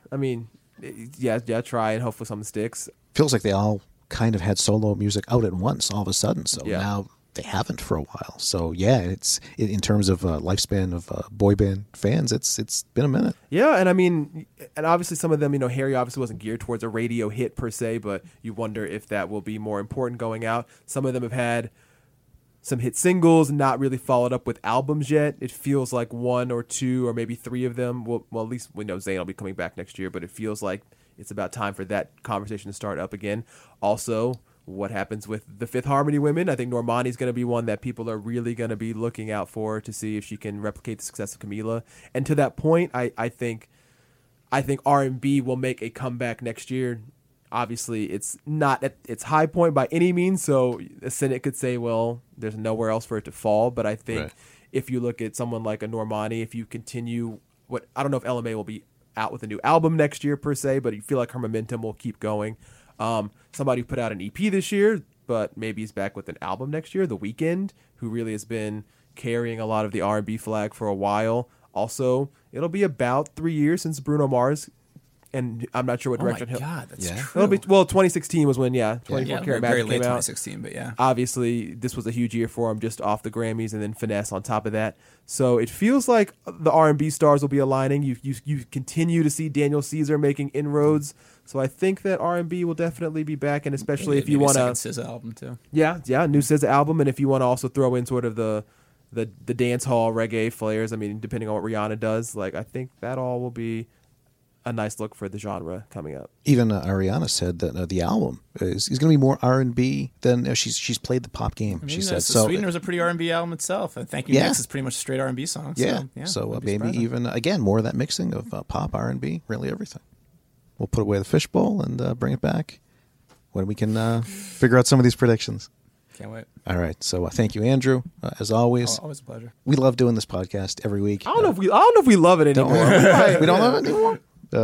Try and hopefully something sticks. Feels like they all kind of had solo music out at once all of a sudden, so now they haven't for a while. So it's in terms of lifespan of boy band fans, it's been a minute. Yeah, and and obviously some of them, Harry obviously wasn't geared towards a radio hit per se, but you wonder if that will be more important going out. Some of them have had some hit singles, not really followed up with albums yet. It feels like one or two or maybe three of them. Well, at least we know Zayn will be coming back next year, but it feels like it's about time for that conversation to start up again. Also, what happens with the Fifth Harmony women? I think Normani's going to be one that people are really going to be looking out for to see if she can replicate the success of Camila. And to that point, I think R&B will make a comeback next year. Obviously, it's not at its high point by any means, so the Senate could say, well, there's nowhere else for it to fall. But I think if you look at someone like a Normani, if you continue I don't know if LMA will be out with a new album next year per se, but you feel like her momentum will keep going. Somebody who put out an EP this year, but maybe he's back with an album next year, The Weeknd, who really has been carrying a lot of the R&B flag for a while. Also, it'll be about 3 years since Bruno Mars, and I'm not sure what direction he'll... Oh my God, that's true. It'll be, 2016 was when, 24 Karat Magic very late came out. 2016, but yeah. Obviously, this was a huge year for him, just off the Grammys, and then Finesse on top of that. So it feels like the R&B stars will be aligning. You continue to see Daniel Caesar making inroads. So I think that R&B will definitely be back, and especially if you want to... SZA album, too. Yeah, new SZA album, and if you want to also throw in sort of the dance hall reggae flares, depending on what Rihanna does, I think that all will be a nice look for the genre coming up. Even Ariana said that the album is going to be more R&B than she's played the pop game. She said so. Sweetener's a pretty R&B album itself. Thank You Next is pretty much a straight R&B song. So maybe even again more of that mixing of pop, R&B, really everything. We'll put away the fishbowl and bring it back when we can figure out some of these predictions. Can't wait. All right. So thank you, Andrew. As always. Always a pleasure. We love doing this podcast every week. I don't know if we love it anymore. We don't love it anymore.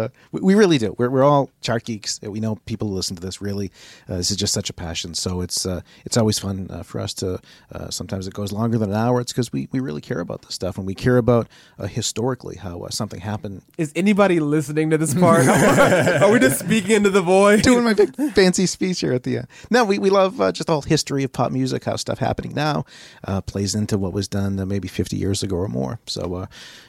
We really do. We're all chart geeks. We know people who listen to this really. This is just such a passion. So it's always fun for us to. Sometimes it goes longer than an hour. It's because we really care about this stuff, and we care about historically how something happened. Is anybody listening to this part? Are we just speaking into the void? Doing my big fancy speech here at the end. No, we love just the whole history of pop music, how stuff happening now plays into what was done maybe 50 years ago or more. So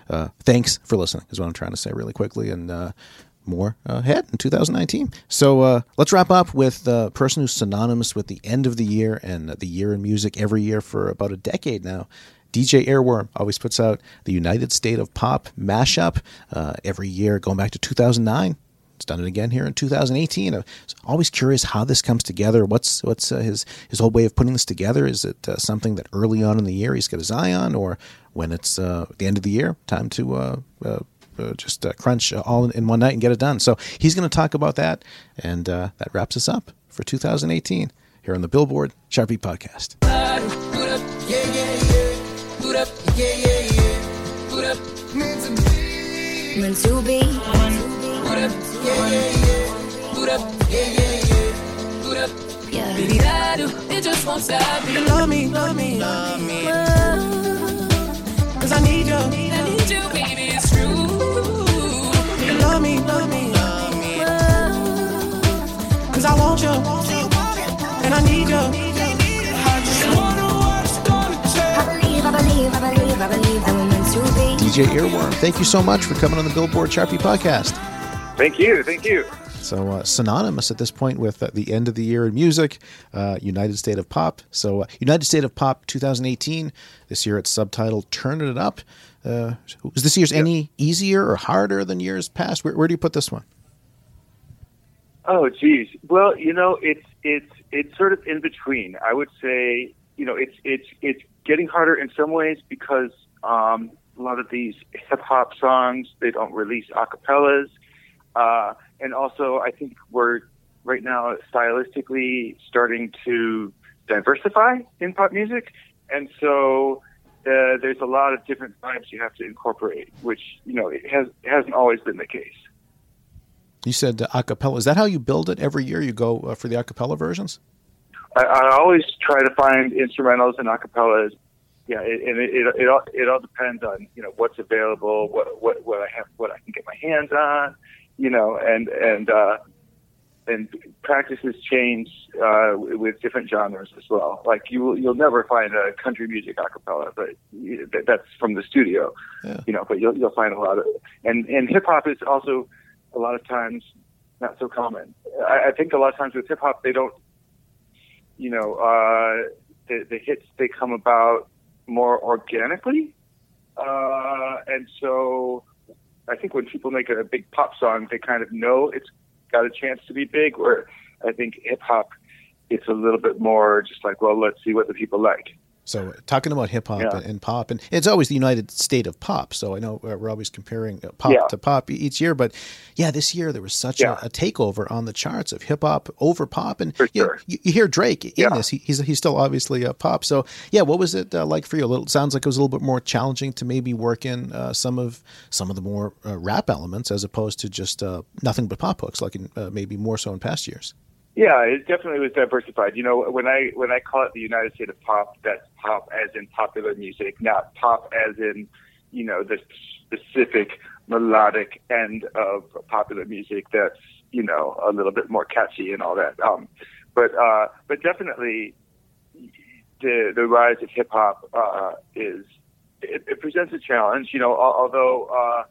thanks for listening is what I'm trying to say really quickly, and more ahead in 2019. So let's wrap up with the person who's synonymous with the end of the year and the year in music every year for about a decade now. DJ Airworm always puts out the United State of Pop mashup every year, going back to 2009. It's done it again here in 2018. I was always curious how this comes together. What's his whole way of putting this together? Is it something that early on in the year he's got his eye on, or when it's the end of the year, time to just crunch all in one night and get it done? So he's going to talk about that, and that wraps us up for 2018 here on the Billboard Chart Beat Podcast. Meant to be. Yeah. Baby, I do, it just won't stop. You love me, love me, love me. Cause I need you, baby, it's true. You love me, love me, love me. Cause I want you, and I need you. I just wonder what's gonna change. I believe that we're meant to be. DJ Earworm, thank you so much for coming on the Billboard Chart Beat Podcast. Thank you. So synonymous at this point with the end of the year in music, United State of Pop. So United State of Pop 2018, this year it's subtitled Turning It Up. Was this year's any easier or harder than years past? Where do you put this one? Oh, geez. Well, it's sort of in between. I would say, it's getting harder in some ways because a lot of these hip hop songs, they don't release acapellas. And also, I think we're right now stylistically starting to diversify in pop music. And so there's a lot of different vibes you have to incorporate, which, it hasn't always been the case. You said acapella. Is that how you build it every year? You go for the acapella versions? I always try to find instrumentals and acapellas. Yeah, it all depends on what's available, what I can get my hands on, and practices change with different genres as well. Like you'll never find a country music acapella, but that's from the studio, But you'll find a lot of, and hip hop is also a lot of times not so common. I think a lot of times with hip hop they don't, the hits, they come about more organically, and so I think when people make a big pop song, they kind of know it's got a chance to be big. Where I think hip hop, it's a little bit more just like, well, let's see what the people like. So talking about hip hop and pop, and it's always the United State of Pop. So I know we're always comparing pop to pop each year, but this year there was such a takeover on the charts of hip hop over pop, and you hear Drake in this. He's still obviously a pop. So what was it like for you? Sounds like it was a little bit more challenging to maybe work in some of the more rap elements as opposed to just nothing but pop hooks, like in, maybe more so in past years. Yeah, it definitely was diversified. When I call it the United State of Pop, that's pop as in popular music, not pop as in, the specific melodic end of popular music that's, a little bit more catchy and all that. But definitely the rise of hip hop it presents a challenge, although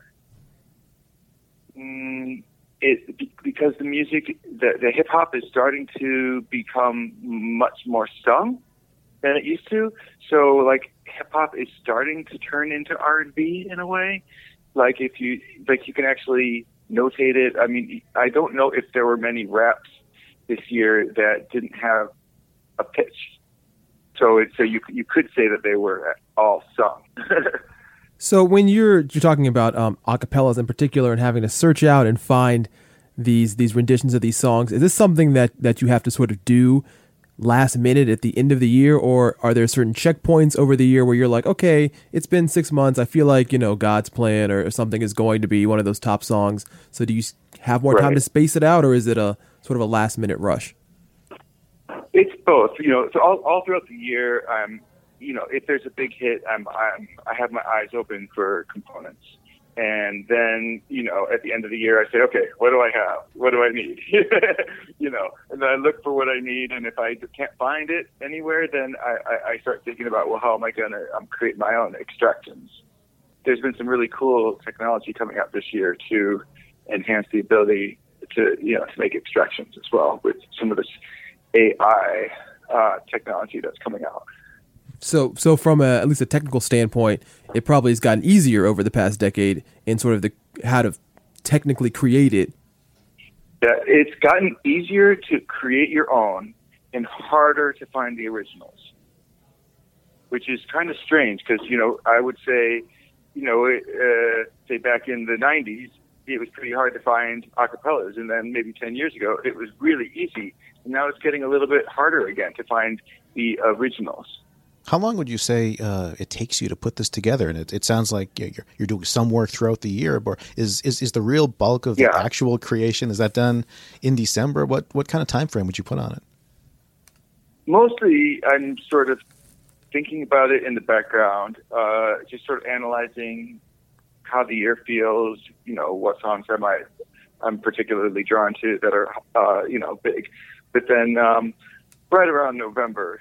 because the music, the hip hop is starting to become much more sung than it used to. So like hip hop is starting to turn into R&B in a way. Like you can actually notate it. I mean, I don't know if there were many raps this year that didn't have a pitch. So you could say that they were all sung. So when you're talking about acapellas in particular and having to search out and find these renditions of these songs, is this something that you have to sort of do last minute at the end of the year, or are there certain checkpoints over the year where you're like, okay, it's been 6 months, I feel like, God's Plan or something is going to be one of those top songs, so do you have more time to space it out, or is it a sort of a last minute rush? It's both, so all throughout the year, if there's a big hit, I have my eyes open for components. And then, at the end of the year, I say, okay, what do I have? What do I need? And then I look for what I need. And if I can't find it anywhere, then I start thinking about, well, how am I going to create my own extractions? There's been some really cool technology coming out this year to enhance the ability to make extractions as well with some of this AI technology that's coming out. So from at least a technical standpoint, it probably has gotten easier over the past decade in sort of how to technically create it. that it's gotten easier to create your own and harder to find the originals, which is kind of strange because, I would say, say back in the 90s, it was pretty hard to find acapellas. And then maybe 10 years ago, it was really easy. And now it's getting a little bit harder again to find the originals. How long would you say it takes you to put this together? And it sounds like you're doing some work throughout the year. But is the real bulk of the actual creation, is that done in December? What kind of time frame would you put on it? Mostly, I'm sort of thinking about it in the background, just sort of analyzing how the year feels. What songs I'm particularly drawn to that are big. But then right around November,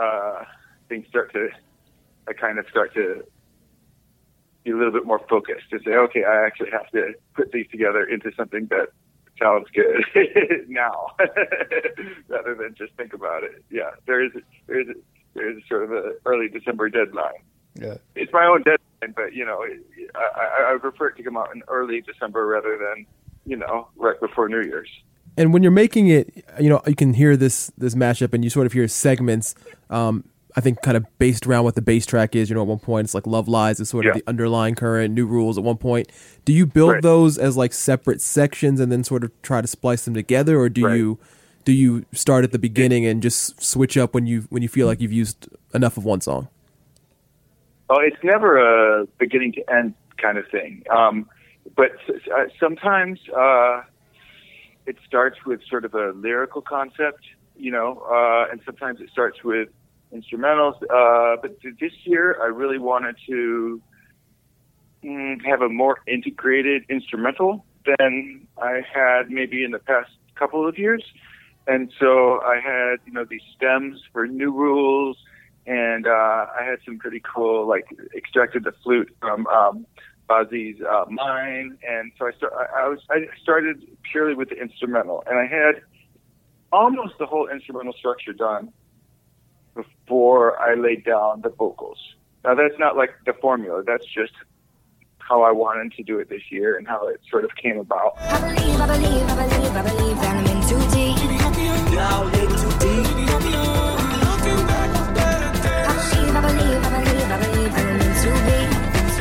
I kind of start to be a little bit more focused to say, okay, I actually have to put these together into something that sounds good now, rather than just think about it. Yeah, there is sort of an early December deadline. Yeah, it's my own deadline, but I would prefer it to come out in early December rather than right before New Year's. And when you're making it, you can hear this mashup, and you sort of hear segments. I think kind of based around what the bass track is. At one point it's like Love Lies is sort of the underlying current, New Rules at one point. Do you build those as like separate sections and then sort of try to splice them together, or do you start at the beginning and just switch up when you feel like you've used enough of one song? Oh, it's never a beginning to end kind of thing. But sometimes it starts with sort of a lyrical concept, and sometimes it starts with instrumentals. But this year, I really wanted to have a more integrated instrumental than I had maybe in the past couple of years. And so I had, these stems for New Rules, and I had some pretty cool, extracted the flute from Ozzy's Mine. And so I started purely with the instrumental, and I had almost the whole instrumental structure done before I laid down the vocals. Now, that's not like the formula. That's just how I wanted to do it this year and how it sort of came about. I believe that I'm in too deep. Now I'm in too deep. I believe that I'm in too deep.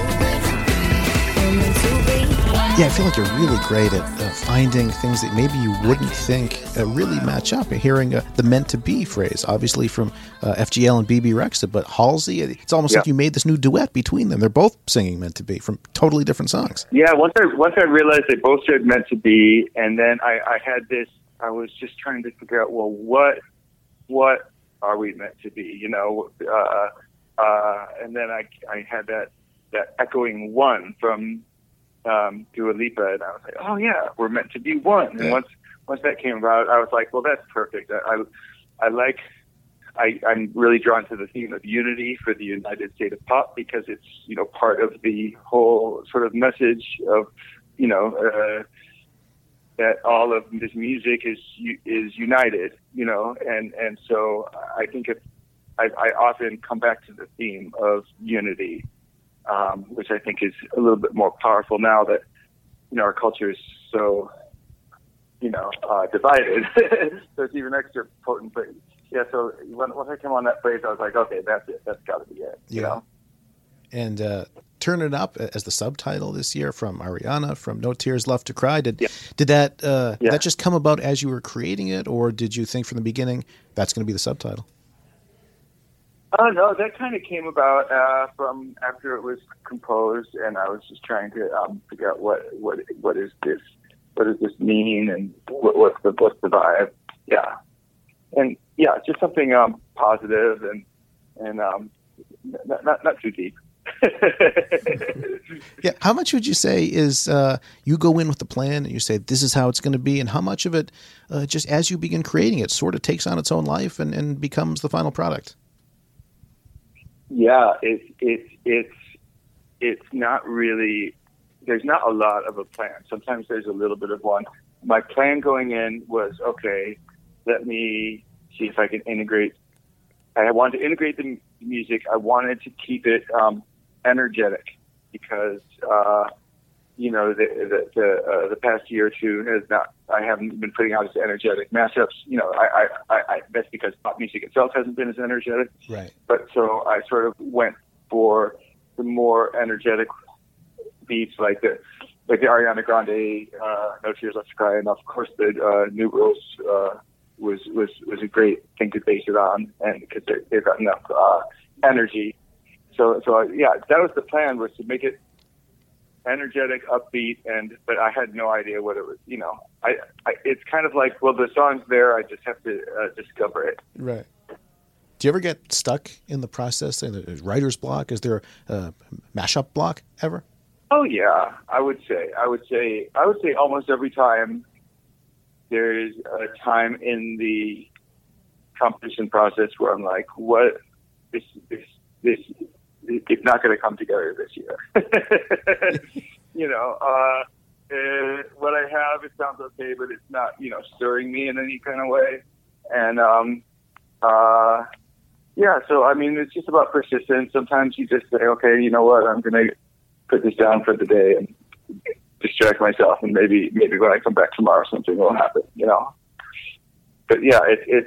Yeah, I feel like you're really great at finding things that maybe you wouldn't think really match up. And hearing the meant to be phrase, obviously from FGL and BB Rexa, but Halsey, it's almost like you made this new duet between them. They're both singing meant to be from totally different songs. Yeah, once I realized they both said meant to be, and then I had this, I was just trying to figure out, well, what are we meant to be, and then I had that echoing one from Dua Lipa, and I was like, oh yeah, we're meant to be one. And once that came about, I was like, well, that's perfect. I'm really drawn to the theme of unity for the United State of Pop, because it's part of the whole sort of message of that all of this music is united, and so I think I often come back to the theme of unity. Which I think is a little bit more powerful now that our culture is so divided. So it's even extra potent. But yeah, so when I came on that phrase, I was like, okay, that's it. That's got to be it. Yeah. And Turn It Up as the subtitle this year from Ariana from No Tears Left to Cry. Did that just come about as you were creating it, or did you think from the beginning that's going to be the subtitle? Oh no, that kind of came about from after it was composed, and I was just trying to figure out what is this? What does this mean, and what's the vibe? Yeah, and yeah, just something positive and not too deep. Yeah, how much would you say is you go in with the plan and you say this is how it's going to be, and how much of it just as you begin creating it sort of takes on its own life and becomes the final product? Yeah, it's not really. There's not a lot of a plan. Sometimes there's a little bit of one. My plan going in was, okay, let me see if I can integrate. I wanted to integrate the music. I wanted to keep it energetic because the past year or two has not. I haven't been putting out as energetic mashups. I that's because pop music itself hasn't been as energetic. Right. But so I sort of went for the more energetic beats, like the Ariana Grande, No Tears Left to Cry, and of course the New Rules was a great thing to base it on, and because they've got enough energy. So yeah, that was the plan, was to make it energetic, upbeat, but I had no idea what it was. It's kind of like, well, the song's there, I just have to discover it. Right. Do you ever get stuck in the process? Writer's block? Is there a mashup block ever? Oh yeah, I would say almost every time there's a time in the composition process where I'm like, what, this it's not going to come together this year. What I have, it sounds okay, but it's not, stirring me in any kind of way. And, so, I mean, it's just about persistence. Sometimes you just say, okay, you know what, I'm going to put this down for the day and distract myself, and maybe when I come back tomorrow, something will happen, But yeah,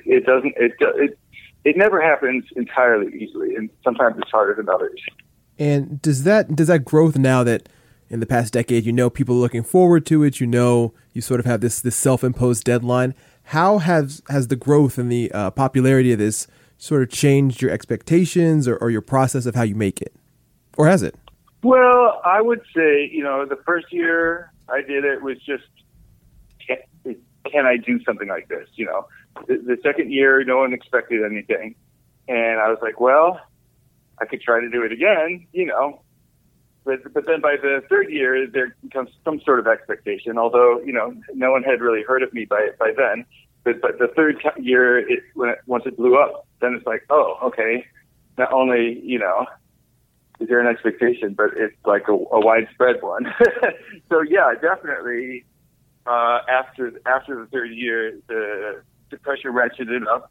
it never happens entirely easily, and sometimes it's harder than others. And does that growth, now that in the past decade, people are looking forward to it, you sort of have this self-imposed deadline, how has the growth and the popularity of this sort of changed your expectations or your process of how you make it? Or has it? Well, I would say, the first year I did it was just, can I do something like this? The second year, no one expected anything. And I was like, well, I could try to do it again, But then by the third year, there becomes some sort of expectation, although, no one had really heard of me by then. But the third year, once it blew up, then it's like, oh, okay, not only, is there an expectation, but it's like a widespread one. So, yeah, definitely after the third year, the pressure ratcheted up.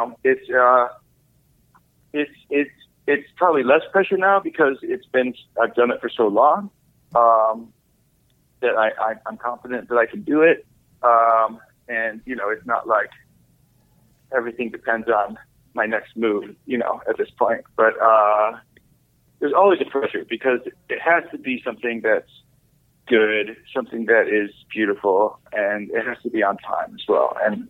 It's probably less pressure now because I've done it for so long that I'm confident that I can do it. And, it's not like everything depends on my next move, at this point. But there's always a pressure because it has to be something that's good, something that is beautiful, and it has to be on time as well. And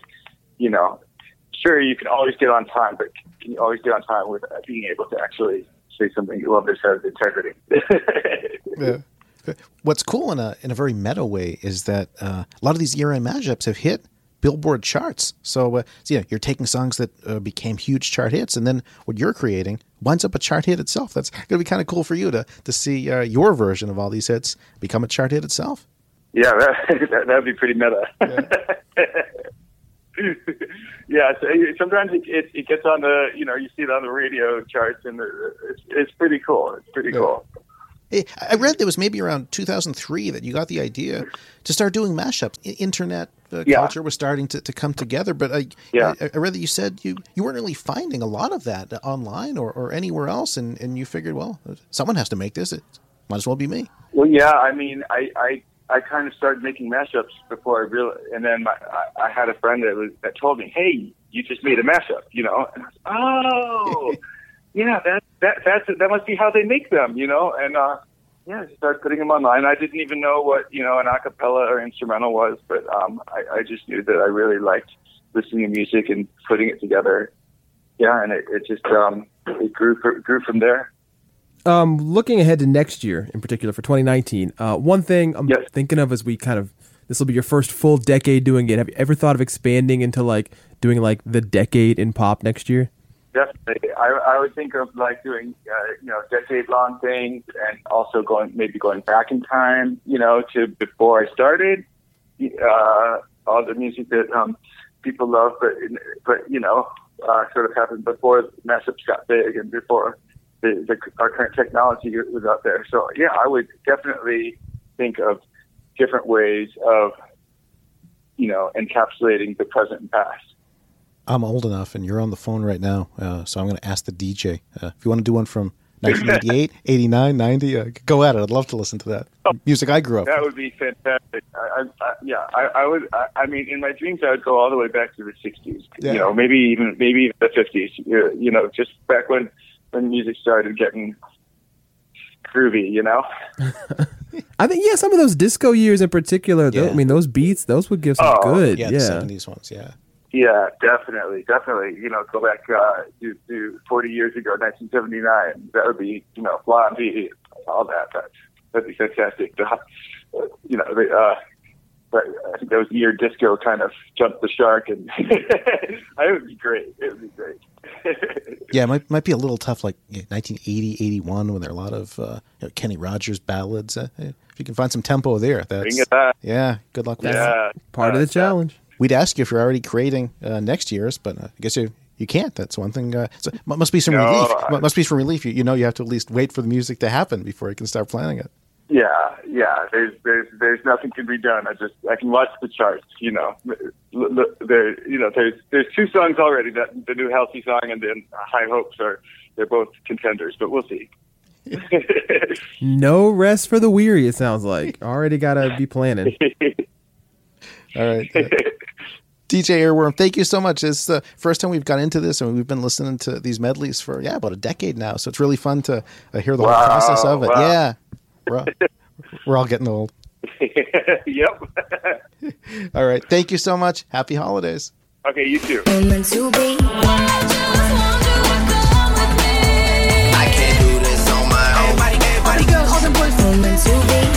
sure, you can always get on time, but can you always get on time with being able to actually say something you love that has integrity? Yeah. What's cool in a very meta way is that a lot of these year-end mashups have hit Billboard charts. So you're taking songs that became huge chart hits, and then what you're creating winds up a chart hit itself. That's going to be kind of cool for you to see your version of all these hits become a chart hit itself. Yeah, that would be pretty meta. Yeah, so sometimes it gets on the, you see it on the radio charts, and it's pretty cool. It's pretty cool. I read there was maybe around 2003 that you got the idea to start doing mashups. Internet culture was starting to come together, but I read that you said you weren't really finding a lot of that online or anywhere else, and you figured, well, someone has to make this. It might as well be me. Well, yeah, I mean, I kind of started making mashups before I realized, and then I had a friend that told me, "Hey, you just made a mashup," And I was, oh, yeah, that must be how they make them, And I started putting them online. I didn't even know what an acapella or instrumental was, but I just knew that I really liked listening to music and putting it together. Yeah, and it just it grew from there. Looking ahead to next year, in particular for 2019, one thing I'm thinking of as this will be your first full decade doing it. Have you ever thought of expanding into doing the decade in pop next year? Definitely. I would think of doing, decade-long things, and also going back in time, to before I started, all the music that people love, but sort of happened before mashups got big and before our current technology was out there. So yeah, I would definitely think of different ways of, encapsulating the present and past. I'm old enough, and you're on the phone right now, so I'm going to ask the DJ if you want to do one from 1988, 89, 90. Go at it. I'd love to listen to that. Music I grew up That with. would be fantastic. I would. I mean, in my dreams, I would go all the way back to the 60s. Yeah. You know, maybe even the 50s. You know, just back when music started getting groovy. You know. I think some of those disco years in particular. Yeah. I mean, those beats, those would give some good. Yeah, the 70s ones, yeah. Yeah, definitely. You know, go back to 40 years ago, 1979. That would be, you know, Blondie, all that. That'd be fantastic. You know, but I think that was the year disco kind of jumped the shark, and it would be great. It would be great. Yeah, it might be a little tough, like 1980, 81, when there are a lot of Kenny Rogers ballads. If you can find some tempo there, Bring it back. yeah, good luck with that. Yeah, Part of the challenge. We'd ask you if you're already creating next year's, but I guess you can't. That's one thing. So must be some relief. Must be some relief. You know, you have to at least wait for the music to happen before you can start planning it. Yeah. There's nothing can be done. I can watch the charts. You know, there's 2 songs already. That the new Healthy song and then High Hopes they're both contenders, but we'll see. No rest for the weary. It sounds like already gotta be planning. All right. DJ Earworm, thank you so much. It's the first time we've got into this, and we've been listening to these medleys for about a decade now. So it's really fun to hear the whole process of it. Wow. Yeah, we're all getting old. Yep. All right, thank you so much. Happy holidays. Okay, you too. I can't do this on my own. Everybody go, all them boys. Moment to be.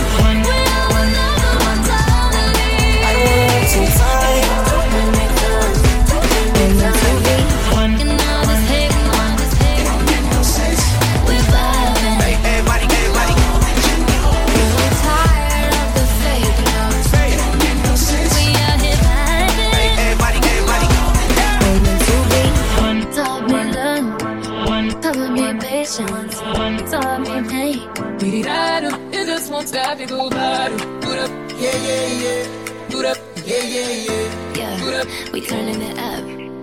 It just won't stop it, go by. Boot up, yeah. Boot up, yeah. Yeah, we turning it up.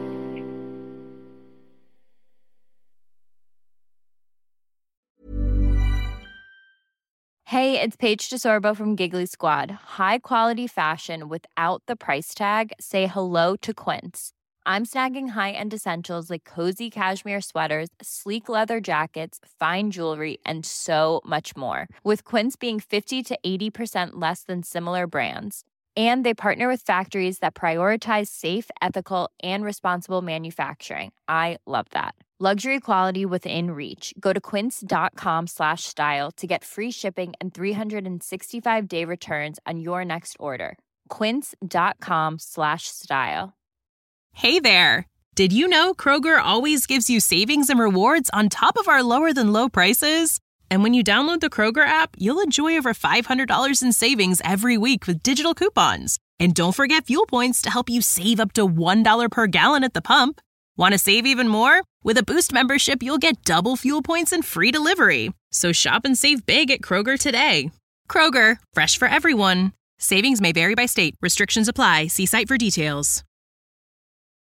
Hey, it's Paige DeSorbo from Giggly Squad. High quality fashion without the price tag. Say hello to Quince. I'm snagging high-end essentials like cozy cashmere sweaters, sleek leather jackets, fine jewelry, and so much more. With Quince being 50 to 80% less than similar brands. And they partner with factories that prioritize safe, ethical, and responsible manufacturing. I love that. Luxury quality within reach. Go to quince.com/style to get free shipping and 365-day returns on your next order. Quince.com/style. Hey there! Did you know Kroger always gives you savings and rewards on top of our lower-than-low prices? And when you download the Kroger app, you'll enjoy over $500 in savings every week with digital coupons. And don't forget fuel points to help you save up to $1 per gallon at the pump. Want to save even more? With a Boost membership, you'll get double fuel points and free delivery. So shop and save big at Kroger today. Kroger, fresh for everyone. Savings may vary by state. Restrictions apply. See site for details.